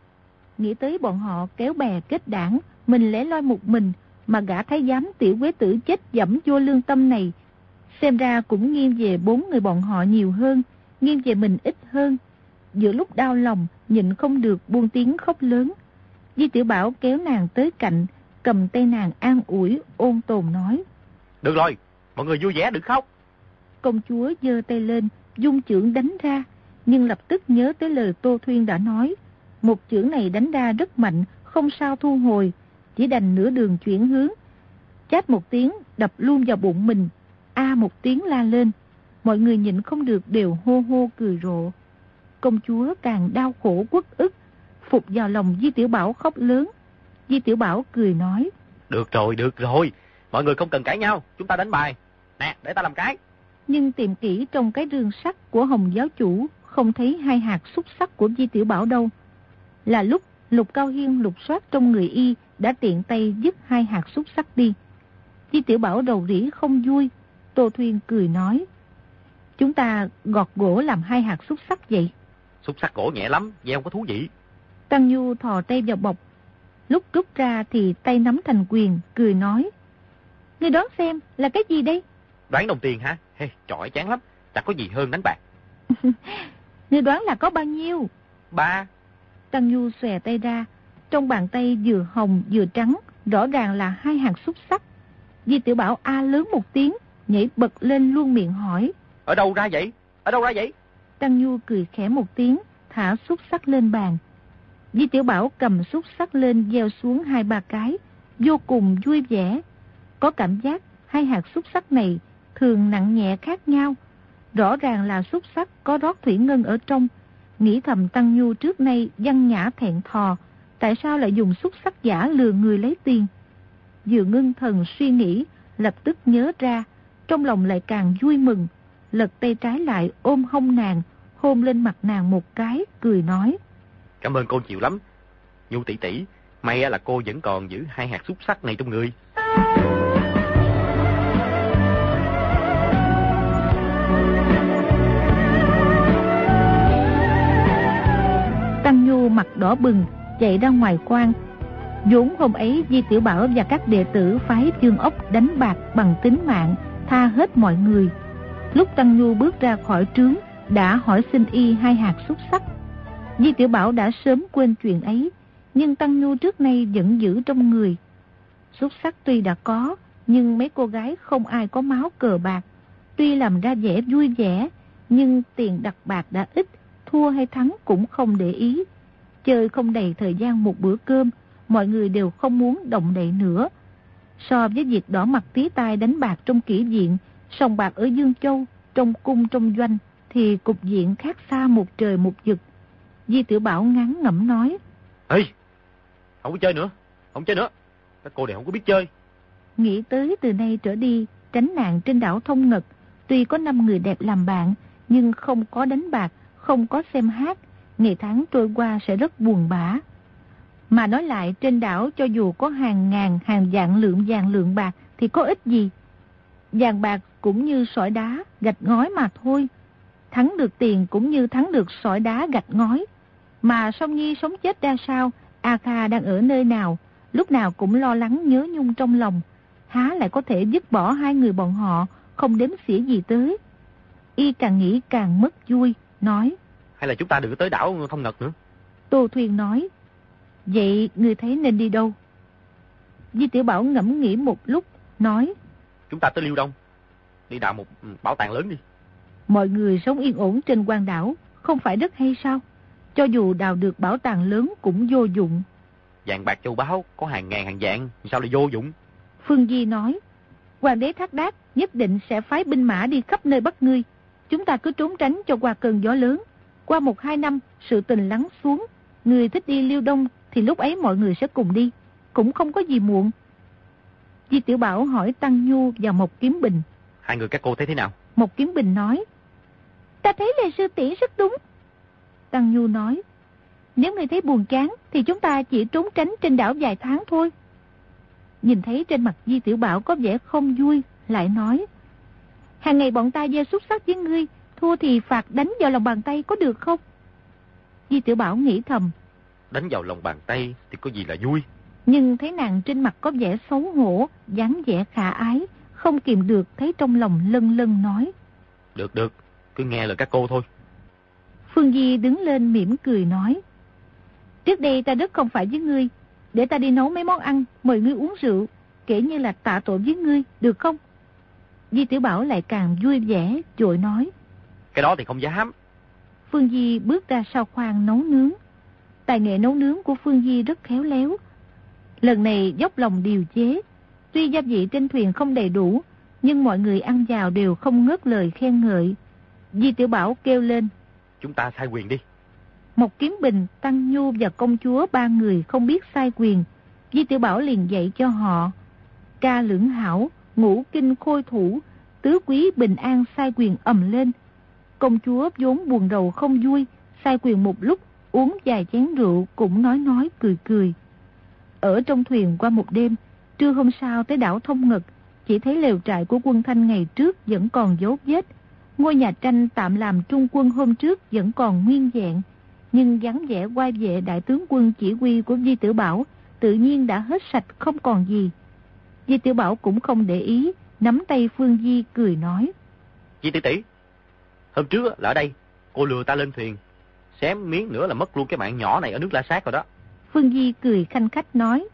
Nghĩ tới bọn họ kéo bè kết đảng, mình lẻ loi một mình, mà gã thái giám tiểu quế tử chết dẫm vô lương tâm này, xem ra cũng nghiêng về 4 người bọn họ nhiều hơn, nghiêng về mình ít hơn. Giữa lúc đau lòng, nhịn không được buông tiếng khóc lớn. Di Tiểu Bảo kéo nàng tới cạnh, cầm tay nàng an ủi, ôn tồn nói: Được rồi, mọi người vui vẻ đừng khóc. Công chúa giơ tay lên, dung chưởng đánh ra, nhưng lập tức nhớ tới lời Tô Thuyên đã nói. Một chưởng này đánh ra rất mạnh, không sao thu hồi, chỉ đành nửa đường chuyển hướng. Chát một tiếng đập luôn vào bụng mình, a một tiếng la lên. Mọi người nhịn không được đều hô hô cười rộ. Công chúa càng đau khổ uất ức, phục vào lòng Di Tiểu Bảo khóc lớn. Di Tiểu Bảo cười nói: Được rồi, mọi người không cần cãi nhau, chúng ta đánh bài. Nè, để ta làm cái. Nhưng tìm kỹ trong cái rương sắt của Hồng giáo chủ, không thấy 2 hạt xúc sắc của Di Tiểu Bảo đâu. Là lúc Lục Cao Hiên lục soát trong người y, đã tiện tay dứt 2 hạt xúc sắc đi. Di Tiểu Bảo đầu rỉ không vui. Tô Thuyên cười nói: Chúng ta gọt gỗ làm 2 hạt xúc sắc vậy. Xúc sắc gỗ nhẹ lắm, gieo có thú vị. Tăng Nhu thò tay vào bọc, lúc rút ra thì tay nắm thành quyền, cười nói: Ngươi đoán xem là cái gì đây? Đoán đồng tiền hả? Trọi chán lắm, chẳng có gì hơn đánh bạc. Ngươi đoán là có bao nhiêu? 3. Tăng Nhu xòe tay ra, trong bàn tay vừa hồng vừa trắng, rõ ràng là 2 hạt xúc sắc. Di Tiểu Bảo a lớn một tiếng, nhảy bật lên luôn miệng hỏi: Ở đâu ra vậy? Tăng Nhu cười khẽ một tiếng, thả xúc sắc lên bàn. Di Tiểu Bảo cầm xúc sắc lên gieo xuống 2-3 cái, vô cùng vui vẻ. Có cảm giác 2 hạt xúc sắc này thường nặng nhẹ khác nhau. Rõ ràng là xúc sắc có rót thủy ngân ở trong. Nghĩ thầm Tăng Nhu trước nay văn nhã thẹn thò, tại sao lại dùng xúc sắc giả lừa người lấy tiền? Vừa ngưng thần suy nghĩ, lập tức nhớ ra, trong lòng lại càng vui mừng. Lật tay trái lại ôm hông nàng, hôn lên mặt nàng một cái, cười nói: Cảm ơn cô nhiều lắm, Nhu tỷ tỷ. May là cô vẫn còn giữ 2 hạt xúc sắc này trong người. Tăng Nhu mặt đỏ bừng, chạy ra ngoài quan. Vốn hôm ấy Di Tiểu Bảo và các đệ tử phái Dương Ốc đánh bạc bằng tính mạng, tha hết mọi người. Lúc Tăng Nhu bước ra khỏi trướng, đã hỏi xin y 2 hạt xúc sắc. Di Tiểu Bảo đã sớm quên chuyện ấy, nhưng Tăng Nhu trước nay vẫn giữ trong người. Xúc sắc tuy đã có, nhưng mấy cô gái không ai có máu cờ bạc. Tuy làm ra vẻ vui vẻ, nhưng tiền đặt bạc đã ít, thua hay thắng cũng không để ý. Chơi không đầy thời gian một bữa cơm, mọi người đều không muốn động đậy nữa. So với việc đỏ mặt tí tai đánh bạc trong kỹ viện, sòng bạc ở Dương Châu, trong cung trong doanh, thì cục diện khác xa một trời một vực. Di Tiểu Bảo ngán ngẩm nói: Ê, không có chơi nữa. Các cô này không có biết chơi. Nghĩ tới từ nay trở đi, tránh nạn trên đảo Thông Ngật, tuy có 5 người đẹp làm bạn, nhưng không có đánh bạc, không có xem hát, ngày tháng trôi qua sẽ rất buồn bã. Mà nói lại, trên đảo cho dù có hàng ngàn, hàng vạn lượng bạc thì có ích gì? Vàng bạc cũng như sỏi đá, gạch ngói mà thôi. Thắng được tiền cũng như thắng được sỏi đá gạch ngói. Mà Song Nhi sống chết ra sao, A Kha đang ở nơi nào, lúc nào cũng lo lắng nhớ nhung trong lòng. Há lại có thể dứt bỏ 2 người bọn họ, không đếm xỉa gì tới. Y càng nghĩ càng mất vui, nói: Hay là chúng ta đừng tới đảo Thông Ngật nữa? Tô Thuyền nói: Vậy ngươi thấy nên đi đâu? Di Tiểu Bảo ngẫm nghĩ một lúc, nói. Chúng ta tới Liêu Đông, đi đào một bảo tàng lớn đi. Mọi người sống yên ổn trên quan đảo, không phải rất hay sao? Cho dù đào được bảo tàng lớn cũng vô dụng. Vàng bạc châu báu có hàng ngàn hàng vạn, sao lại vô dụng? Phương Di nói. Hoàng đế Thác Đác nhất định sẽ phái binh mã đi khắp nơi bắt ngươi. Chúng ta cứ trốn tránh cho qua cơn gió lớn. Qua 1-2 năm, sự tình lắng xuống. Người thích đi Liêu Đông thì lúc ấy mọi người sẽ cùng đi. Cũng không có gì muộn. Di Tiểu Bảo hỏi Tăng Nhu và Mộc Kiếm Bình. Hai người các cô thấy thế nào? Mộc Kiếm Bình nói. Ta thấy Lê sư tỷ rất đúng. Tăng Nhu nói. Nếu ngươi thấy buồn chán thì chúng ta chỉ trốn tránh trên đảo vài tháng thôi. Nhìn thấy trên mặt Di Tiểu Bảo có vẻ không vui, lại nói. Hàng ngày bọn ta gieo xúc sắc với ngươi, thua thì phạt đánh vào lòng bàn tay có được không? Di Tiểu Bảo nghĩ thầm. Đánh vào lòng bàn tay thì có gì là vui? Nhưng thấy nàng trên mặt có vẻ xấu hổ, dáng vẻ khả ái, không kìm được thấy trong lòng lân lân nói. Được, cứ nghe lời các cô thôi. Phương Di đứng lên mỉm cười nói. Trước đây ta rất không phải với ngươi, để ta đi nấu mấy món ăn, mời ngươi uống rượu, kể như là tạ tội với ngươi, được không? Di Tiểu Bảo lại càng vui vẻ, vội nói. Cái đó thì không dám. Phương Di bước ra sau khoang nấu nướng. Tài nghệ nấu nướng của Phương Di rất khéo léo. Lần này dốc lòng điều chế. Tuy gia vị trên thuyền không đầy đủ, nhưng mọi người ăn vào đều không ngớt lời khen ngợi. Di Tiểu Bảo kêu lên. Chúng ta sai quyền đi. Mộc Kiếm Bình, Tăng Nhu và công chúa 3 người không biết sai quyền. Di Tiểu Bảo liền dạy cho họ. Ca Lưỡng Hảo, Ngũ Kinh Khôi Thủ, Tứ Quý Bình An sai quyền ầm lên. Công chúa vốn buồn rầu không vui, sai quyền một lúc, uống vài chén rượu cũng nói cười cười. Ở trong thuyền qua một đêm, trưa hôm sau tới đảo Thông Ngật, chỉ thấy lều trại của quân Thanh ngày trước vẫn còn dấu vết. Ngôi nhà tranh tạm làm trung quân hôm trước vẫn còn nguyên vẹn, nhưng dáng vẻ oai vệ đại tướng quân chỉ huy của Di Tiểu Bảo tự nhiên đã hết sạch không còn gì. Di Tiểu Bảo cũng không để ý, nắm tay Phương Di cười nói. Di tỷ, hôm trước là ở đây, cô lừa ta lên thuyền, xém miếng nữa là mất luôn cái mạng nhỏ này ở nước La Sát rồi đó. Phương Di cười khanh khách nói.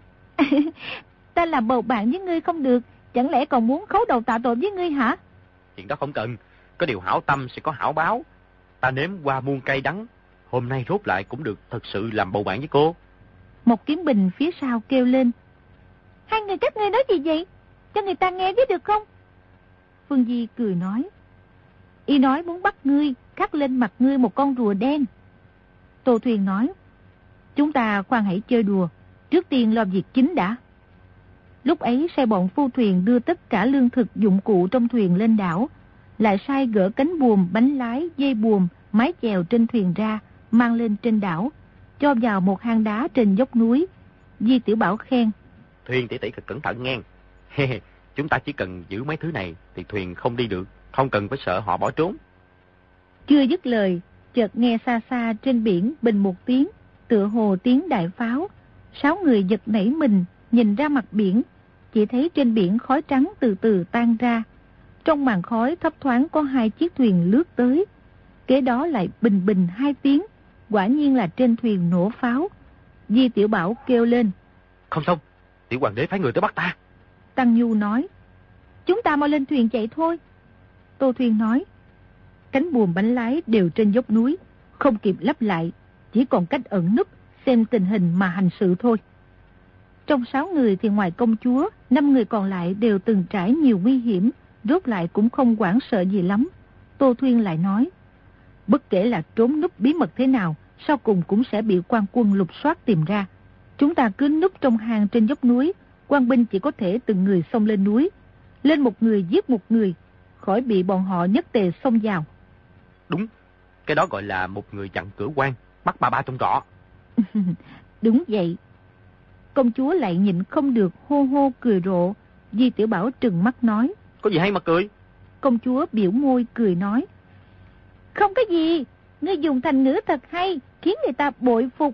Ta làm bầu bạn với ngươi không được, chẳng lẽ còn muốn khấu đầu tạ tội với ngươi hả? Chuyện đó không cần, có điều hảo tâm sẽ có hảo báo. Ta nếm qua muôn cay đắng, hôm nay rốt lại cũng được thật sự làm bầu bạn với cô. Một Kiếm Bình phía sau kêu lên. Hai người các ngươi nói gì vậy? Cho người ta nghe biết được không? Phương Di cười nói. Y nói muốn bắt ngươi, khắc lên mặt ngươi một con rùa đen. Tô Thuyền nói. Chúng ta khoan hãy chơi đùa, trước tiên lo việc chính đã. Lúc ấy sai bọn phu thuyền đưa tất cả lương thực dụng cụ trong thuyền lên đảo, lại sai gỡ cánh buồm, bánh lái, dây buồm, mái chèo trên thuyền ra, mang lên trên đảo, cho vào một hang đá trên dốc núi. Di Tiểu Bảo khen. Thuyền tỷ cẩn thận nghe. Chúng ta chỉ cần giữ mấy thứ này thì thuyền không đi được, không cần phải sợ họ bỏ trốn. Chưa dứt lời, chợt nghe xa xa trên biển bình một tiếng, tựa hồ tiếng đại pháo. 6 người giật nảy mình, nhìn ra mặt biển, chỉ thấy trên biển khói trắng từ từ tan ra. Trong màn khói thấp thoáng có 2 chiếc thuyền lướt tới. Kế đó lại bình bình 2 tiếng, quả nhiên là trên thuyền nổ pháo. Di Tiểu Bảo kêu lên. Không xong, tiểu hoàng đế phái người tới bắt ta. Tăng Nhu nói. Chúng ta mau lên thuyền chạy thôi. Tô Thuyền nói. Cánh buồm bánh lái đều trên dốc núi, không kịp lắp lại, chỉ còn cách ẩn núp, xem tình hình mà hành sự thôi. Trong 6 người thì ngoài công chúa, 5 người còn lại đều từng trải nhiều nguy hiểm, rốt lại cũng không hoảng sợ gì lắm. Tô Thuyên lại nói. Bất kể là trốn núp bí mật thế nào, sau cùng cũng sẽ bị quan quân lục soát tìm ra. Chúng ta cứ núp trong hang trên dốc núi, quan binh chỉ có thể từng người xông lên núi, lên một người giết một người, khỏi bị bọn họ nhất tề xông vào. Đúng, cái đó gọi là một người chặn cửa quan, bắt ba trong trọ. Đúng vậy. Công chúa lại nhịn không được hô hô cười rộ. Di Tiểu Bảo trừng mắt nói. Có gì hay mà cười? Công chúa biểu môi cười nói. Không có gì, ngươi dùng thành ngữ thật hay, khiến người ta bội phục.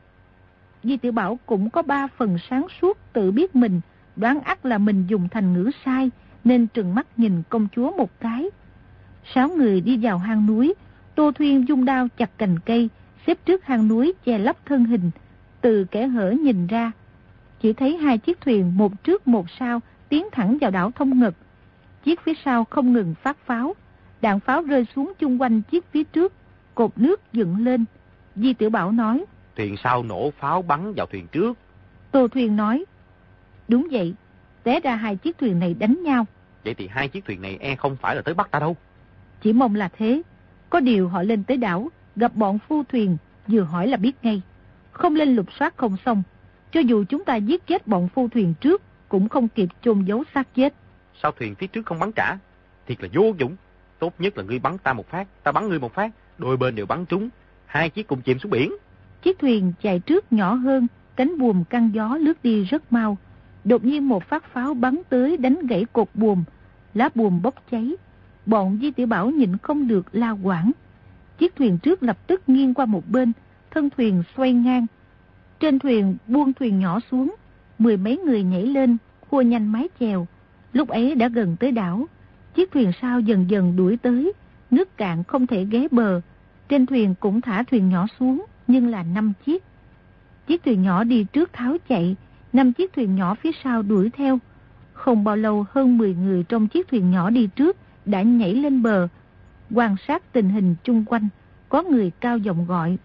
Di Tiểu Bảo cũng có 3 phần sáng suốt, tự biết mình, đoán ắt là mình dùng thành ngữ sai, nên trừng mắt nhìn công chúa một cái. 6 người đi vào hang núi, Tô Thuyên dung đao chặt cành cây, xếp trước hang núi che lấp thân hình. Từ kẽ hở nhìn ra, chỉ thấy hai chiếc thuyền một trước một sau tiến thẳng vào đảo Thông Ngực. Chiếc phía sau không ngừng phát pháo, đạn pháo rơi xuống chung quanh chiếc phía trước, cột nước dựng lên. Di Tiểu Bảo nói, thuyền sau nổ pháo bắn vào thuyền trước. Tô Thuyền nói, đúng vậy, té ra hai chiếc thuyền này đánh nhau. Vậy thì hai chiếc thuyền này không phải là tới bắt ta đâu. Chỉ mong là thế. Có điều họ lên tới đảo, gặp bọn phu thuyền, vừa hỏi là biết ngay. Không lên lục soát không xong. Cho dù chúng ta giết chết bọn phu thuyền trước, cũng không kịp chôn giấu xác chết. Sao thuyền phía trước không bắn trả? Thiệt là vô dụng. Tốt nhất là ngươi bắn ta một phát, ta bắn ngươi một phát. Đôi bên đều bắn trúng, hai chiếc cùng chìm xuống biển. Chiếc thuyền chạy trước nhỏ hơn, cánh buồm căng gió lướt đi rất mau. Đột nhiên một phát pháo bắn tới đánh gãy cột buồm, lá buồm bốc cháy. Bọn Di Tiểu Bảo nhịn không được la quảng. Chiếc thuyền trước lập tức nghiêng qua một bên, thân thuyền xoay ngang. Trên thuyền buông thuyền nhỏ xuống, 10 mấy người nhảy lên, khua nhanh mái chèo. Lúc ấy đã gần tới đảo. Chiếc thuyền sau dần dần đuổi tới, nước cạn không thể ghé bờ. Trên thuyền cũng thả thuyền nhỏ xuống, nhưng là 5 chiếc. Chiếc thuyền nhỏ đi trước tháo chạy, 5 chiếc thuyền nhỏ phía sau đuổi theo. Không bao lâu hơn 10 người trong chiếc thuyền nhỏ đi trước đã nhảy lên bờ, quan sát tình hình chung quanh. Có người cao giọng gọi,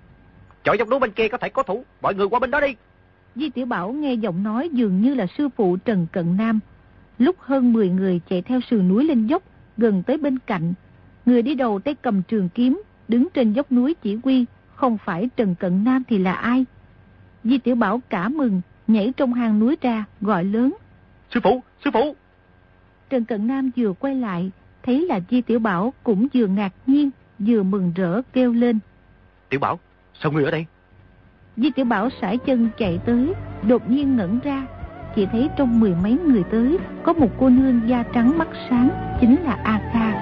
chỗ dốc núi bên kia có thể có thủ, mọi người qua bên đó đi. Di Tiểu Bảo nghe giọng nói dường như là sư phụ Trần Cận Nam. Lúc hơn 10 người chạy theo sườn núi lên dốc, gần tới bên cạnh, người đi đầu tay cầm trường kiếm, đứng trên dốc núi chỉ huy, không phải Trần Cận Nam thì là ai? Di Tiểu Bảo cả mừng, nhảy trong hang núi ra, gọi lớn, sư phụ, sư phụ. Trần Cận Nam vừa quay lại, thấy là Di Tiểu Bảo, cũng vừa ngạc nhiên, vừa mừng rỡ kêu lên, Tiểu Bảo, sao ngươi ở đây? Di Tiểu Bảo sải chân chạy tới, đột nhiên ngẩn ra, chỉ thấy trong 10 mấy người tới, có một cô nương da trắng mắt sáng, chính là A Kha.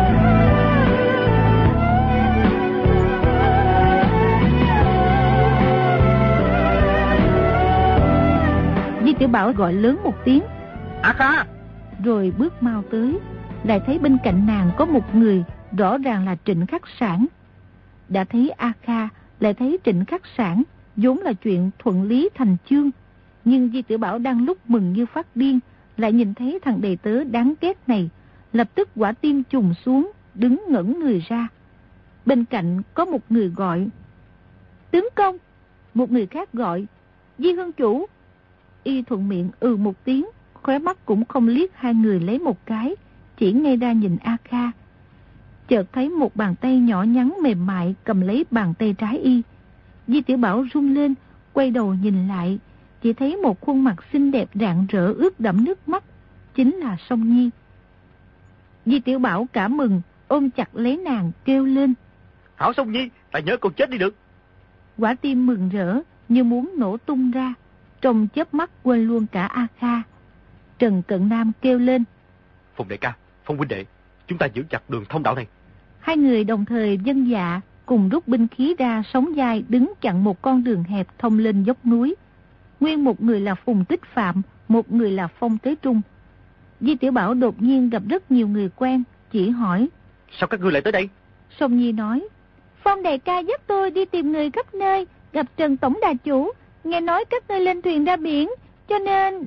Di Tiểu Bảo gọi lớn một tiếng, A Kha! Rồi bước mau tới, lại thấy bên cạnh nàng có một người, rõ ràng là Trịnh Khắc Sản. Đã thấy A Kha, lại thấy Trịnh Khắc Sản, vốn là chuyện thuận lý thành chương. Nhưng Di Tiểu Bảo đang lúc mừng như phát điên, lại nhìn thấy thằng đầy tớ đáng ghét này, lập tức quả tim trùng xuống, đứng ngẩn người ra. Bên cạnh có một người gọi, tướng công. Một người khác gọi, Di Hương chủ. Y thuận miệng một tiếng, khóe mắt cũng không liếc hai người lấy một cái, chỉ ngay ra nhìn A Kha. Chợt thấy một bàn tay nhỏ nhắn mềm mại cầm lấy bàn tay trái y. Di Tiểu Bảo run lên, quay đầu nhìn lại, chỉ thấy một khuôn mặt xinh đẹp rạng rỡ ướt đẫm nước mắt, chính là Song Nhi. Di Tiểu Bảo cả mừng, ôm chặt lấy nàng kêu lên, Hảo Song Nhi, ta nhớ con chết đi được. Quả tim mừng rỡ như muốn nổ tung ra, trong chớp mắt quên luôn cả A Kha. Trần Cận Nam kêu lên, Phùng đại ca, Phong huynh đệ, chúng ta giữ chặt đường thông đạo này. Hai người đồng thời vâng dạ, cùng rút binh khí ra, sóng vai đứng chặn một con đường hẹp thông lên dốc núi. Nguyên một người là Phùng Tích Phạm, một người là Phong Tế Trung. Di Tiểu Bảo đột nhiên gặp rất nhiều người quen, chỉ hỏi, Sao các ngươi lại tới đây? Song Nhi nói, Phong đại ca dắt tôi đi tìm người khắp nơi, gặp Trần Tổng Đà Chủ, nghe nói các ngươi lên thuyền ra biển, cho nên...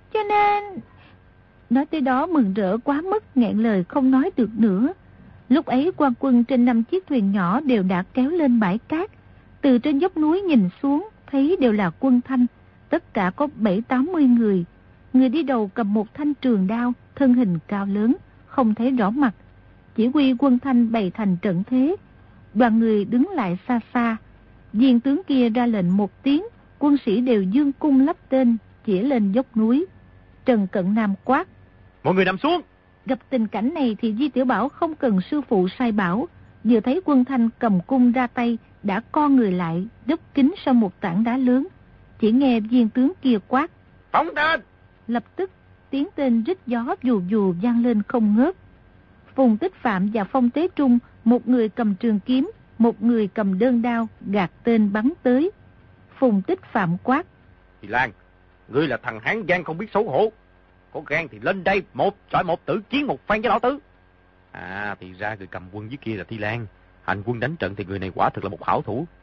Nói tới đó mừng rỡ quá mức, nghẹn lời không nói được nữa. Lúc ấy quan quân trên 5 chiếc thuyền nhỏ đều đã kéo lên bãi cát. Từ trên dốc núi nhìn xuống, thấy đều là quân Thanh, tất cả có 70-80 người. Người đi đầu cầm một thanh trường đao, thân hình cao lớn, không thấy rõ mặt. Chỉ huy quân Thanh bày thành trận thế. Đoàn người đứng lại xa xa. Viên tướng kia ra lệnh một tiếng, quân sĩ đều dương cung lắp tên, chỉ lên dốc núi. Trần Cận Nam quát, Mọi người nằm xuống. Gặp tình cảnh này thì Di Tiểu Bảo không cần sư phụ sai bảo, vừa thấy quân Thanh cầm cung ra tay, đã co người lại, đấp kính sau một tảng đá lớn. Chỉ nghe viên tướng kia quát, Phóng tên! Lập tức tiếng tên rít gió dù dù vang lên không ngớt. Phùng Tích Phạm và Phong Tế Trung, một người cầm trường kiếm, một người cầm đơn đao, gạt tên bắn tới. Phùng Tích Phạm quát, Thì Lan, ngươi là thằng hán gan không biết xấu hổ. Có gan thì lên đây, một chọi một, tử chiến một phen với lão tứ. À, thì ra người cầm quân dưới kia là Thi Lan. Hành quân đánh trận thì người này quả thực là một hảo thủ.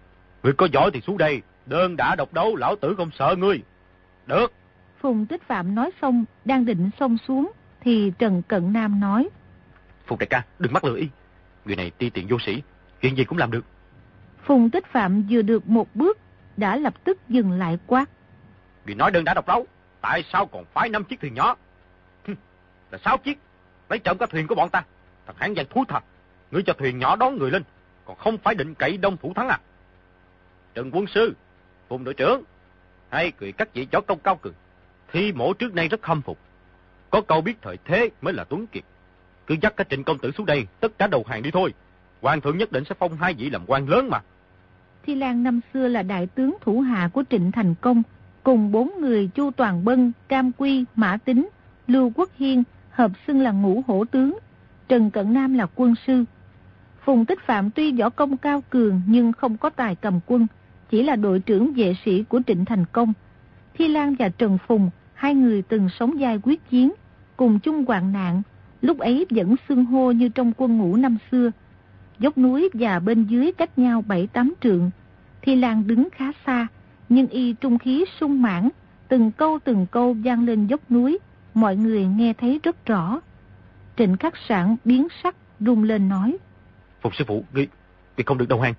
Ngươi có giỏi thì xuống đây, đơn đả độc đấu, lão tử không sợ ngươi. Được. Phùng Tích Phạm nói xong, đang định xông xuống, thì Trần Cận Nam nói. Phùng đại ca, đừng mắc lừa y. Người này ti tiện vô sĩ, chuyện gì cũng làm được. Phùng Tích Phạm vừa được một bước, đã lập tức dừng lại quát. Người nói đơn đả độc đấu, tại sao còn phái 5 chiếc thuyền nhỏ? Là 6 chiếc, lấy trộm cả thuyền của bọn ta. Thằng hãng giang thú thật, ngươi cho thuyền nhỏ đón người lên, còn không phải định cậy đông thủ thắng à? Trần quân sư, Phùng đội trưởng, hai người các vị võ công cao cường, Thi Mổ trước nay rất khâm phục. Có câu biết thời thế mới là tuấn kiệt. Cứ dắt cái Trịnh công tử xuống đây, tất cả đầu hàng đi thôi. Hoàng thượng nhất định sẽ phong hai vị làm quan lớn mà. Thi Lan năm xưa là đại tướng thủ hạ của Trịnh Thành Công, cùng 4 người Chu Toàn Bân, Cam Quy, Mã Tính, Lưu Quốc Hiên hợp xưng là ngũ hổ tướng. Trần Cận Nam là quân sư. Phùng Tích Phạm tuy võ công cao cường nhưng không có tài cầm quân, chỉ là đội trưởng vệ sĩ của Trịnh Thành Công. Thi Lan và Trần Phùng, hai người từng sống vai quyết chiến, cùng chung hoạn nạn, lúc ấy vẫn xưng hô như trong quân ngũ năm xưa. Dốc núi và bên dưới cách nhau 7-8 trượng. Thi Lan đứng khá xa, nhưng y trung khí sung mãn, từng câu vang lên dốc núi, mọi người nghe thấy rất rõ. Trịnh Khắc Sảng biến sắc, run lên nói. Phùng sư phụ, ngươi không được đầu hàng.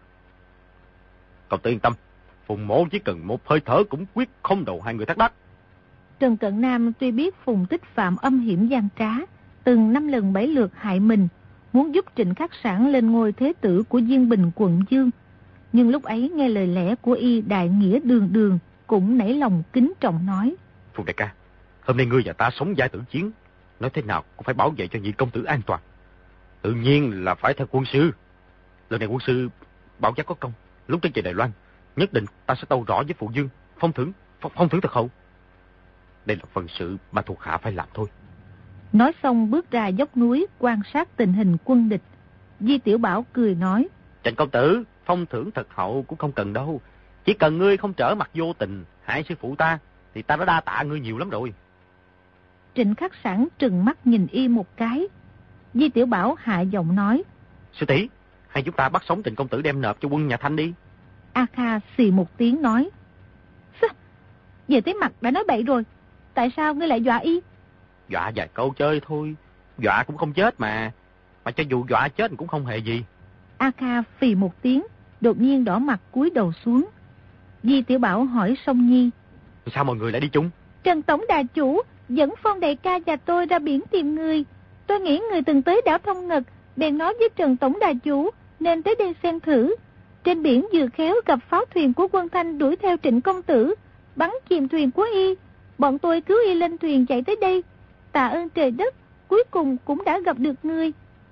Cậu tự yên tâm, Phùng mỗ chỉ cần một hơi thở cũng quyết không đầu hai người thác đắc. Trần Cận Nam tuy biết Phùng Tích Phạm âm hiểm gian trá, từng 5 lần 7 lượt hại mình, muốn giúp Trịnh Khắc Sảng lên ngôi thế tử của Diên Bình quận Dương. Nhưng lúc ấy nghe lời lẽ của y đại nghĩa đường đường, cũng nảy lòng kính trọng nói. Phùng đại ca, hôm nay ngươi và ta sống vai tử chiến, nói thế nào cũng phải bảo vệ cho nhị công tử an toàn. Tự nhiên là phải theo quân sư. Lần này quân sư bảo giác có công, lúc tới về Đài Loan, nhất định ta sẽ tâu rõ với phụ dương, phong thưởng thật hậu. Đây là phần sự mà thuộc hạ phải làm thôi. Nói xong bước ra dốc núi quan sát tình hình quân địch. Di Tiểu Bảo cười nói. Trịnh công tử, phong thưởng thật hậu cũng không cần đâu. Chỉ cần ngươi không trở mặt vô tình hại sư phụ ta, thì ta đã đa tạ ngươi nhiều lắm rồi. Trịnh Khắc Sảng trừng mắt nhìn y một cái. Di Tiểu Bảo hạ giọng nói. Sư tỷ, hay chúng ta bắt sống Trịnh công tử đem nộp cho quân nhà Thanh đi. A Kha xì một tiếng nói. Sao? Về tới mặt đã nói bậy rồi. Tại sao ngươi lại dọa y? Dọa vài câu chơi thôi. Dọa cũng không chết mà. Mà cho dù dọa chết cũng không hề gì. A Kha phì một tiếng, đột nhiên đỏ mặt cúi đầu xuống. Di Tiểu Bảo hỏi Song Nhi. Sao mọi người lại đi chung? Trần Tổng Đà Chủ dẫn Phong đại ca và tôi ra biển tìm người. Tôi nghĩ người từng tới đảo Thông Ngật, bèn nói với Trần Tổng Đà Chủ nên tới đây xem thử. Trên biển vừa khéo gặp pháo thuyền của quân Thanh đuổi theo Trịnh công tử, bắn chìm thuyền của y. Bọn tôi cứu y lên thuyền chạy tới đây. Tạ ơn trời đất, cuối cùng cũng đã gặp được ngươi.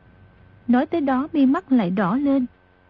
Nói tới đó mi mắt lại đỏ lên.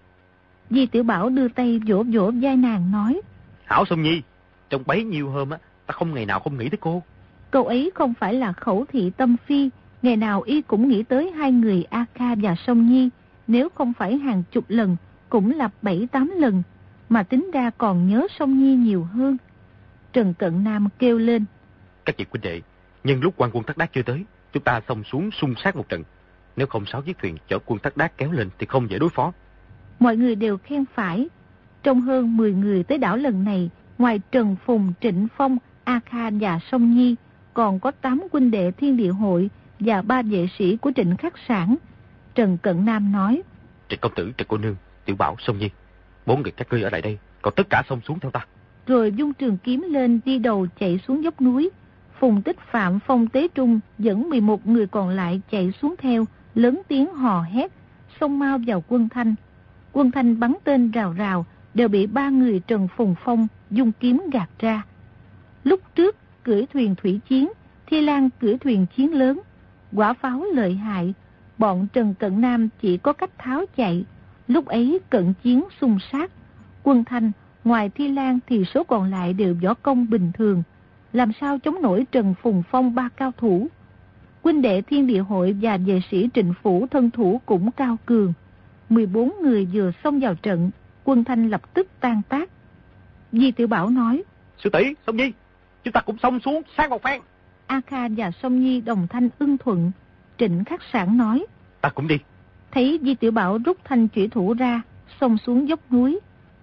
Di Tiểu Bảo đưa tay vỗ vỗ vai nàng nói. Hảo Song Nhi, trong bấy nhiêu hôm á, ta không ngày nào không nghĩ tới cô. Câu ấy không phải là khẩu thị tâm phi, ngày nào y cũng nghĩ tới hai người A Kha và Song Nhi, nếu không phải hàng chục lần, cũng là 7-8 lần, mà tính ra còn nhớ Song Nhi nhiều hơn. Trần Cận Nam kêu lên. Các vị huynh đệ, nhân lúc quan quân Thác Đác chưa tới, chúng ta xông xuống xung sát một trận. Nếu không 6 chiếc thuyền chở quân Thác Đác kéo lên thì không dễ đối phó. Mọi người đều khen phải. Trong hơn 10 người tới đảo lần này, ngoài Trần Phùng, Trịnh Phong, A Kha và Song Nhi, còn có 8 huynh đệ Thiên Địa Hội và 3 vệ sĩ của Trịnh Khắc Sảng. Trần Cận Nam nói. Trịnh công tử, Trịnh cô nương, Tiểu Bảo, Song Nhi, 4 người các ngươi ở lại đây, còn tất cả xông xuống theo ta. Rồi dung trường kiếm lên đi đầu chạy xuống dốc núi. Phùng Tích Phạm, Phong Tế Trung dẫn 11 người còn lại chạy xuống theo, lớn tiếng hò hét, xông mau vào quân Thanh. Quân Thanh bắn tên rào rào, đều bị 3 người Trần Phùng Phong dung kiếm gạt ra. Lúc trước cưỡi thuyền thủy chiến, Thi Lan cưỡi thuyền chiến lớn, quả pháo lợi hại, bọn Trần Cận Nam chỉ có cách tháo chạy. Lúc ấy cận chiến xung sát, quân Thanh ngoài Thi Lan thì số còn lại đều võ công bình thường, làm sao chống nổi Trần Phùng Phong 3 cao thủ. Huynh đệ Thiên Địa Hội và vệ sĩ Trịnh Phủ thân thủ cũng cao cường. 14 người vừa xông vào trận, quân Thanh lập tức tan tác. Di Tiểu Bảo nói. Sư tỷ, Song Nhi, chúng ta cũng xông xuống sát một phen. A Kha và Song Nhi đồng thanh ưng thuận. Trịnh Khắc Sảng nói. Ta cũng đi. Thấy Di Tiểu Bảo rút thanh chủy thủ ra, xông xuống dốc núi.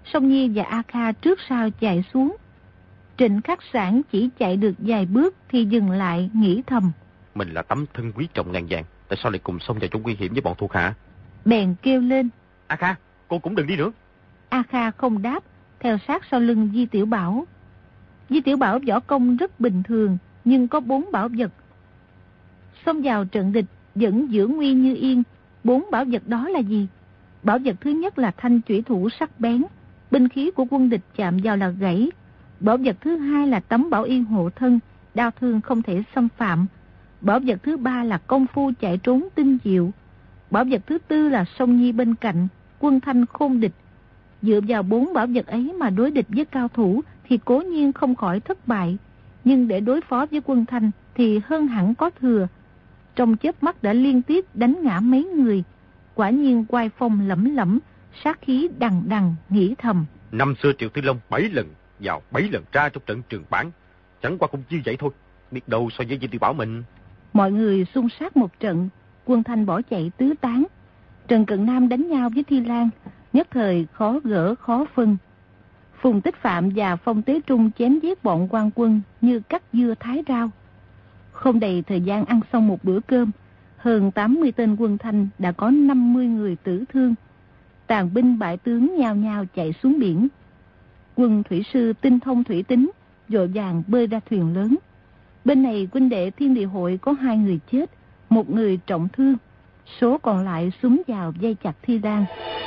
Song Nhi và A Kha trước sau chạy xuống. Trịnh Khắc Sản chỉ chạy được vài bước thì dừng lại nghĩ thầm. Mình là tấm thân quý trọng ngàn vàng, tại sao lại cùng xông vào chỗ nguy hiểm với bọn thuộc hạ? Bèn kêu lên. A Kha, cô cũng đừng đi nữa. A Kha không đáp, theo sát sau lưng Di Tiểu Bảo. Di Tiểu Bảo võ công rất bình thường, nhưng có 4 bảo vật. Xông vào trận địch, vẫn giữ nguy như yên. 4 bảo vật đó là gì? Bảo vật thứ nhất là thanh chủy thủ sắc bén, binh khí của quân địch chạm vào là gãy. Bảo vật thứ hai là tấm bảo y hộ thân, đao thương không thể xâm phạm. Bảo vật thứ ba là công phu chạy trốn tinh diệu. Bảo vật thứ tư là Song Nhi bên cạnh, quân thanh khôn địch. Dựa vào 4 bảo vật ấy mà đối địch với cao thủ thì cố nhiên không khỏi thất bại, nhưng để đối phó với quân thanh thì hơn hẳn có thừa. Trong chớp mắt đã liên tiếp đánh ngã mấy người, quả nhiên oai phong lẫm lẫm, sát khí đằng đằng, nghĩ thầm. Năm xưa Triệu Tư Long 7 lần vào 7 lần ra trong trận Trường Bản, chẳng qua cũng như vậy thôi, biết đâu so với Di Tiểu Bảo mình. Mọi người xung sát một trận, quân thanh bỏ chạy tứ tán. Trần Cận Nam đánh nhau với Thi Lan, nhất thời khó gỡ khó phân. Phùng Tích Phạm và Phong Tế Trung chém giết bọn quan quân như cắt dưa thái rau. Không đầy thời gian ăn xong một bữa cơm, hơn 80 tên quân thanh đã có 50 người tử thương. Tàn binh bại tướng nhao nhao chạy xuống biển. Quân thủy sư tinh thông thủy tính, vội vàng bơi ra thuyền lớn. Bên này huynh đệ Thiên Địa Hội có 2 người chết, 1 người trọng thương. Số còn lại súng vào dây chặt Thi Lan.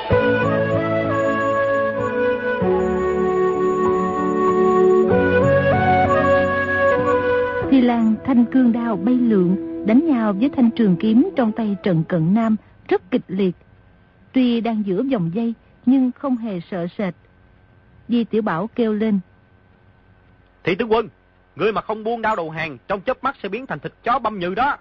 Thi Lan thanh cương đao bay lượn, đánh nhau với thanh trường kiếm trong tay Trần Cận Nam rất kịch liệt. Tuy đang giữa vòng dây nhưng không hề sợ sệt. Di Tiểu Bảo kêu lên. Thị tướng quân, người mà không buông đao đầu hàng, trong chớp mắt sẽ biến thành thịt chó băm nhừ đó.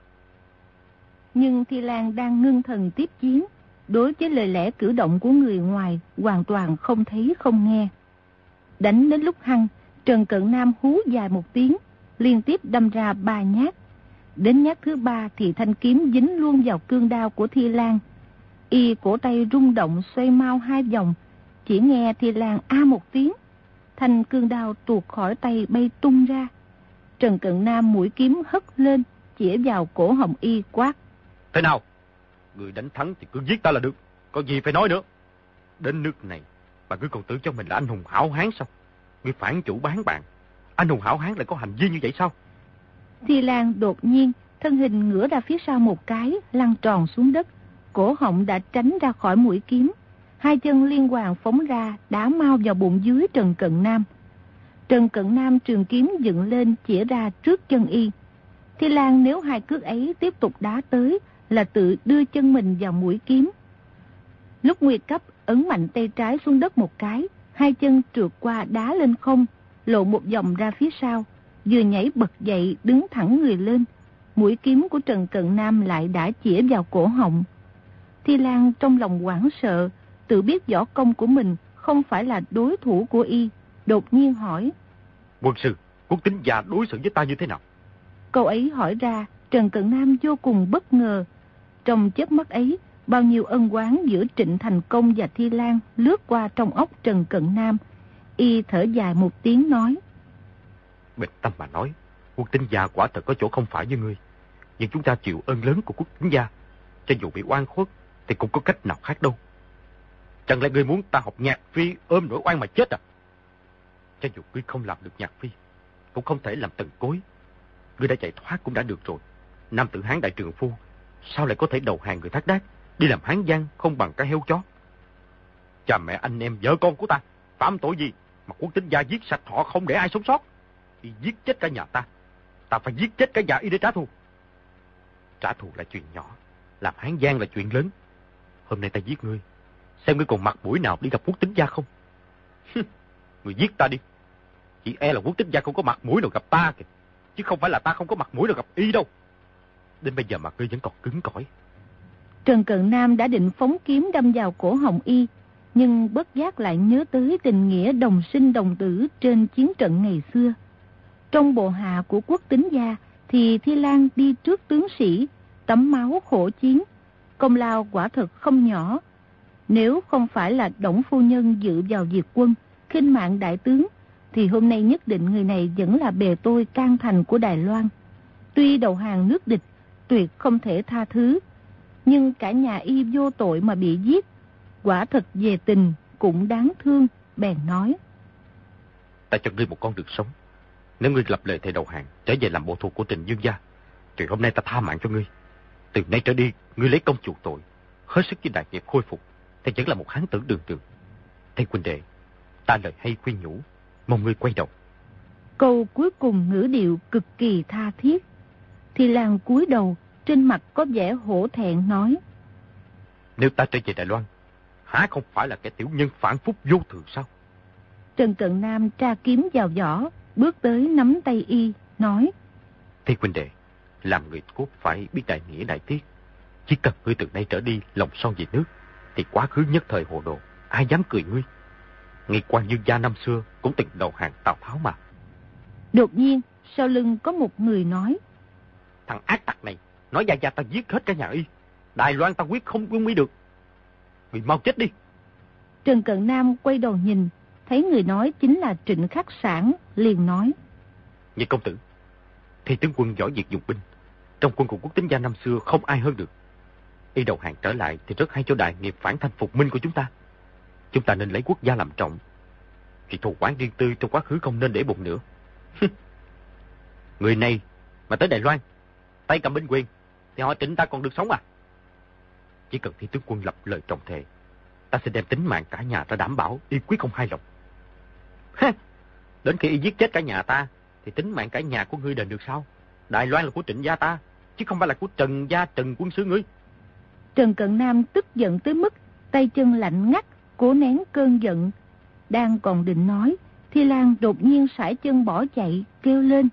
Nhưng Thi Lan đang ngưng thần tiếp chiến, đối với lời lẽ cử động của người ngoài hoàn toàn không thấy không nghe. Đánh đến lúc hăng, Trần Cận Nam hú dài một tiếng, liên tiếp đâm ra 3 nhát. Đến nhát thứ 3 thì thanh kiếm dính luôn vào cương đao của Thi Lan. Y cổ tay rung động xoay mau 2 vòng, chỉ nghe Thi Lan a một tiếng, thanh cương đao tuột khỏi tay bay tung ra. Trần Cận Nam mũi kiếm hất lên, chĩa vào cổ họng Y quát. Thế nào? Người đánh thắng thì cứ giết ta là được, có gì phải nói nữa. Đến nước này mà ngươi còn tưởng cho mình là anh hùng hảo hán sao? Ngươi phản chủ bán bạn, anh hùng hảo hán lại có hành vi như vậy sao? Thi Lan đột nhiên thân hình ngửa ra phía sau một cái, lăn tròn xuống đất, cổ họng đã tránh ra khỏi mũi kiếm. 2 chân liên hoàn phóng ra, đá mau vào bụng dưới Trần Cận Nam. Trần Cận Nam trường kiếm dựng lên chĩa ra trước chân Y. Thi Lan nếu 2 cước ấy tiếp tục đá tới là tự đưa chân mình vào mũi kiếm. Lúc nguy cấp ấn mạnh tay trái xuống đất một cái, 2 chân trượt qua đá lên không, lộ một vòng ra phía sau, vừa nhảy bật dậy đứng thẳng người lên. Mũi kiếm của Trần Cận Nam lại đã chĩa vào cổ họng. Thi Lan trong lòng hoảng sợ, tự biết võ công của mình không phải là đối thủ của Y, đột nhiên hỏi. Quân sư, Quốc Tính Gia đối xử với ta như thế nào? Câu ấy hỏi ra, Trần Cận Nam vô cùng bất ngờ. Trong chớp mắt ấy, bao nhiêu ân oán giữa Trịnh Thành Công và Thi Lan lướt qua trong óc Trần Cận Nam. Y thở dài một tiếng nói. Bình tâm mà nói, Quốc Tính Gia quả thật có chỗ không phải với ngươi. Nhưng chúng ta chịu ơn lớn của Quốc Tính Gia, cho dù bị oan khuất thì cũng có cách nào khác đâu. Chẳng lẽ ngươi muốn ta học nhạc phi ôm nỗi oan mà chết à? Cho dù ngươi không làm được nhạc phi, cũng không thể làm Tần Cối. Ngươi đã chạy thoát cũng đã được rồi. Nam tử Hán đại trường phu, sao lại có thể đầu hàng người thác đác, đi làm hán giang không bằng cái heo chó? Cha mẹ anh em vợ con của ta phạm tội gì mà Quốc Tính Gia giết sạch họ không để ai sống sót? Y giết chết cả nhà ta, ta phải giết chết cả nhà Y để trả thù. Trả thù là chuyện nhỏ, làm hán giang là chuyện lớn. Hôm nay ta giết ngươi, xem ngươi còn mặt mũi nào đi gặp Quốc Tính Gia không? Ngươi giết ta đi, chỉ e là Quốc Tính Gia không có mặt mũi nào gặp ta kìa, chứ không phải là ta không có mặt mũi nào gặp Y đâu. Đến bây giờ mà ngươi vẫn còn cứng cỏi. Trần Cận Nam đã định phóng kiếm đâm vào cổ họng Y, nhưng bất giác lại nhớ tới tình nghĩa đồng sinh đồng tử trên chiến trận ngày xưa. Trong bộ hạ của Quốc Tính Gia thì Thi Lan đi trước tướng sĩ, tấm máu khổ chiến, công lao quả thực không nhỏ. Nếu không phải là Đổng phu nhân dự vào diệt quân, khinh mạng đại tướng, thì hôm nay nhất định người này vẫn là bề tôi can thành của Đài Loan. Tuy đầu hàng nước địch, tuyệt không thể tha thứ, nhưng cả nhà y vô tội mà bị giết, quả thật về tình cũng đáng thương, bèn nói. Ta cho ngươi một con đường sống. Nếu ngươi lập lời thề đầu hàng, trở về làm bộ thuộc của Trịnh Dương gia, thì hôm nay ta tha mạng cho ngươi. Từ nay trở đi, ngươi lấy công chuộc tội, hết sức với đại nghiệp khôi phục, thì vẫn là một hán tử đường đường. Thầy huynh đệ, ta lời hay khuyên nhủ, mong ngươi quay đầu. Câu cuối cùng ngữ điệu cực kỳ tha thiết. Thì Lan cúi đầu, trên mặt có vẻ hổ thẹn nói. Nếu ta trở về Đài Loan, há không phải là kẻ tiểu nhân phản phúc vô thường sao? Trần Cận Nam tra kiếm vào vỏ, bước tới nắm tay y, nói. Thầy huynh đệ, làm người cốt phải biết đại nghĩa đại tiết. Chỉ cần ngươi từ nay trở đi lòng son về nước, thì quá khứ nhất thời hồ đồ, ai dám cười ngươi. Ngay Quan Dương gia năm xưa cũng từng đầu hàng Tào Tháo mà. Đột nhiên, sau lưng có một người nói. Thằng ác tặc này, nói gia ta giết hết cả nhà y. Đài Loan ta quyết không quân mỹ được. Người mau chết đi. Trần Cận Nam quay đầu nhìn, thấy người nói chính là Trịnh Khắc Sản, liền nói. Nhị công tử, thì tướng quân võ diệt dùng binh, trong quân của Quốc Tính gia năm xưa không ai hơn được. Y đầu hàng trở lại thì rất hay cho đại nghiệp phản thanh phục minh của chúng ta. Chúng ta nên lấy quốc gia làm trọng. Việc thù oán riêng tư trong quá khứ không nên để bụng nữa. Người này mà tới Đài Loan, tay cầm binh quyền, thì họ Trịnh ta còn được sống à? Chỉ cần thi tướng quân lập lời trọng thề, ta sẽ đem tính mạng cả nhà ta đảm bảo, y quyết không hai lòng. Đến khi y giết chết cả nhà ta, thì tính mạng cả nhà của ngươi đền được sao? Đài Loan là của Trịnh gia ta, chứ không phải là của Trần gia Trần quân sứ ngươi. Trần Cận Nam tức giận tới mức tay chân lạnh ngắt, cố nén cơn giận. Đang còn định nói, Thi Lan đột nhiên sải chân bỏ chạy, kêu lên.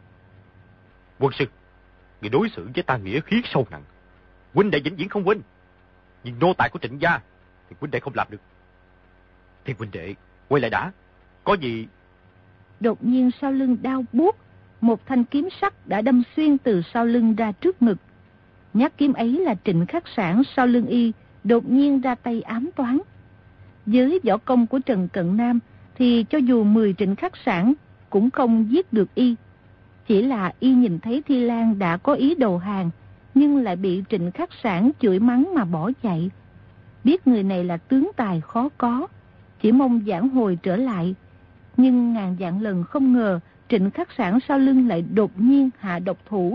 Quân sư, người đối xử với ta nghĩa khí sâu nặng. Huynh đệ vĩnh viễn không quên. Nhưng nô tài của Trịnh gia thì huynh đệ không làm được. Thì huynh đệ quay lại đã. Có gì? Đột nhiên sau lưng đau buốt, một thanh kiếm sắt đã đâm xuyên từ sau lưng ra trước ngực. Nhát kiếm ấy là Trịnh Khắc Sản sau lưng y đột nhiên ra tay ám toán. Với võ công của Trần Cận Nam thì cho dù 10 Trịnh Khắc Sản cũng không giết được y. Chỉ là y nhìn thấy Thi Lan đã có ý đầu hàng, nhưng lại bị Trịnh Khắc Sản chửi mắng mà bỏ chạy. Biết người này là tướng tài khó có, chỉ mong vãn hồi trở lại. Nhưng ngàn vạn lần không ngờ Trịnh Khắc Sản sau lưng lại đột nhiên hạ độc thủ.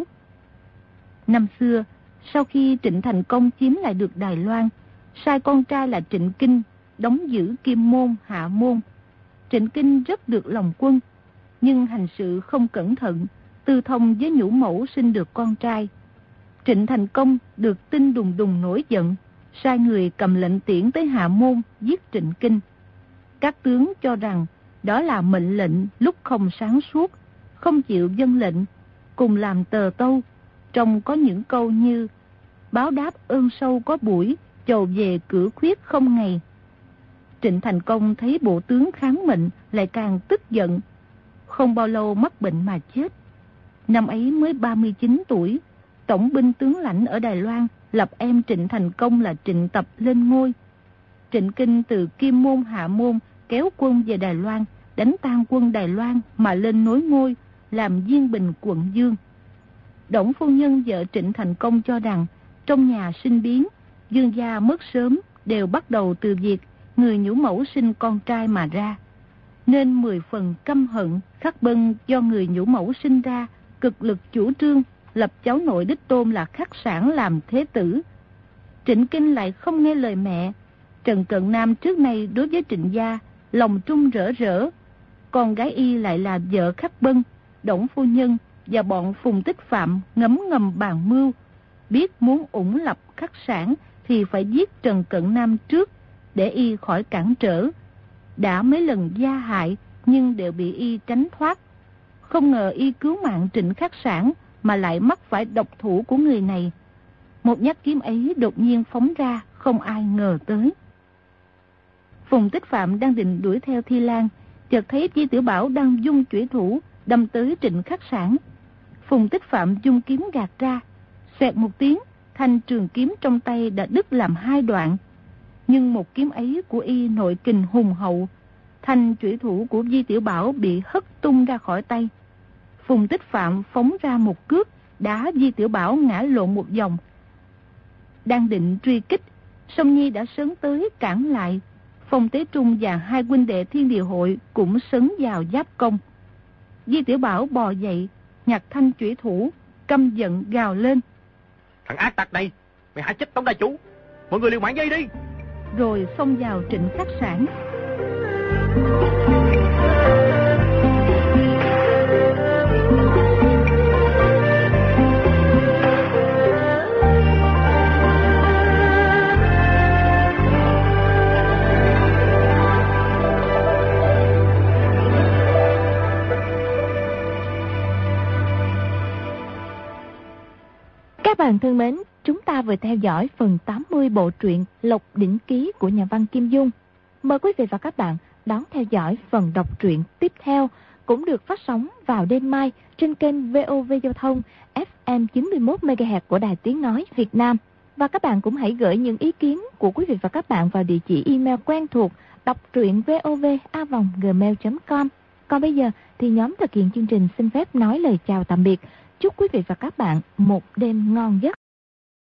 Năm xưa, sau khi Trịnh thành công chiếm lại được Đài Loan, sai con trai là Trịnh Kinh đóng giữ Kim Môn, Hạ Môn. Trịnh Kinh rất được lòng quân, nhưng hành sự không cẩn thận, tư thông với nhũ mẫu sinh được con trai. Trịnh thành công được tin đùng đùng nổi giận, sai người cầm lệnh tiễn tới Hạ Môn giết Trịnh Kinh. Các tướng cho rằng đó là mệnh lệnh lúc không sáng suốt, không chịu vâng lệnh, cùng làm tờ tâu. Trong có những câu như báo đáp ơn sâu có buổi, chầu về cửa khuyết không ngày. Trịnh thành công thấy bộ tướng kháng mệnh lại càng tức giận, không bao lâu mắc bệnh mà chết. Năm ấy mới 39 tuổi, tổng binh tướng lãnh ở Đài Loan lập em Trịnh thành công là Trịnh Tập lên ngôi. Trịnh Kinh từ Kim Môn, Hạ Môn kéo quân về Đài Loan, đánh tan quân Đài Loan mà lên nối ngôi, làm Diên Bình quận Dương. Đổng phu nhân vợ Trịnh thành công cho rằng trong nhà sinh biến, Dương gia mất sớm đều bắt đầu từ việc người nhũ mẫu sinh con trai mà ra, nên 10 phần căm hận Khắc Bân do người nhũ mẫu sinh ra, cực lực chủ trương lập cháu nội đích tôn là Khắc Sản làm thế tử. Trịnh Kinh lại không nghe lời mẹ. Trần Cận Nam trước nay đối với Trịnh gia lòng trung rỡ rỡ, con gái y lại là vợ Khắc Bân. Đổng phu nhân và bọn Phùng Tích Phạm ngấm ngầm bàn mưu, biết muốn ủng lập Khắc Sản thì phải giết Trần Cận Nam trước để y khỏi cản trở. Đã mấy lần gia hại nhưng đều bị y tránh thoát. Không ngờ y cứu mạng Trịnh Khắc Sản mà lại mắc phải độc thủ của người này. Một nhát kiếm ấy đột nhiên phóng ra, không ai ngờ tới. Phùng Tích Phạm đang định đuổi theo Thi Lan, chợt thấy Chi Tiểu Bảo đang dung chủy thủ đâm tới Trịnh Khắc Sản. Phùng Tích Phạm dung kiếm gạt ra, xẹt một tiếng, thanh trường kiếm trong tay đã đứt làm 2 đoạn. Nhưng một kiếm ấy của y nội kình hùng hậu, thanh chủy thủ của Di Tiểu Bảo bị hất tung ra khỏi tay. Phùng Tích Phạm phóng ra một cước, đá Di Tiểu Bảo ngã lộn một vòng. Đang định truy kích, Song Nhi đã sấn tới cản lại. Phong Tế Trung và hai huynh đệ Thiên Địa Hội cũng sấn vào giáp công. Di Tiểu Bảo bò dậy, nhặt thanh chủy thủ, căm giận gào lên: Thằng ác tặc này, mày hại chết Tống đại chủ, mọi người liều mạng dây đi. Rồi xông vào Trịnh Khách Sạn. Các bạn thân mến, chúng ta vừa theo dõi phần 80 bộ truyện Lộc Đỉnh Ký của nhà văn Kim Dung. Mời quý vị và các bạn đón theo dõi phần đọc truyện tiếp theo, cũng được phát sóng vào đêm mai trên kênh VOV Giao thông FM 91 MHz của Đài Tiếng Nói Việt Nam. Và các bạn cũng hãy gửi những ý kiến của quý vị và các bạn vào địa chỉ email quen thuộc đọc truyện vov@gmail.com. Còn bây giờ thì nhóm thực hiện chương trình xin phép nói lời chào tạm biệt. Chúc quý vị và các bạn một đêm ngon giấc.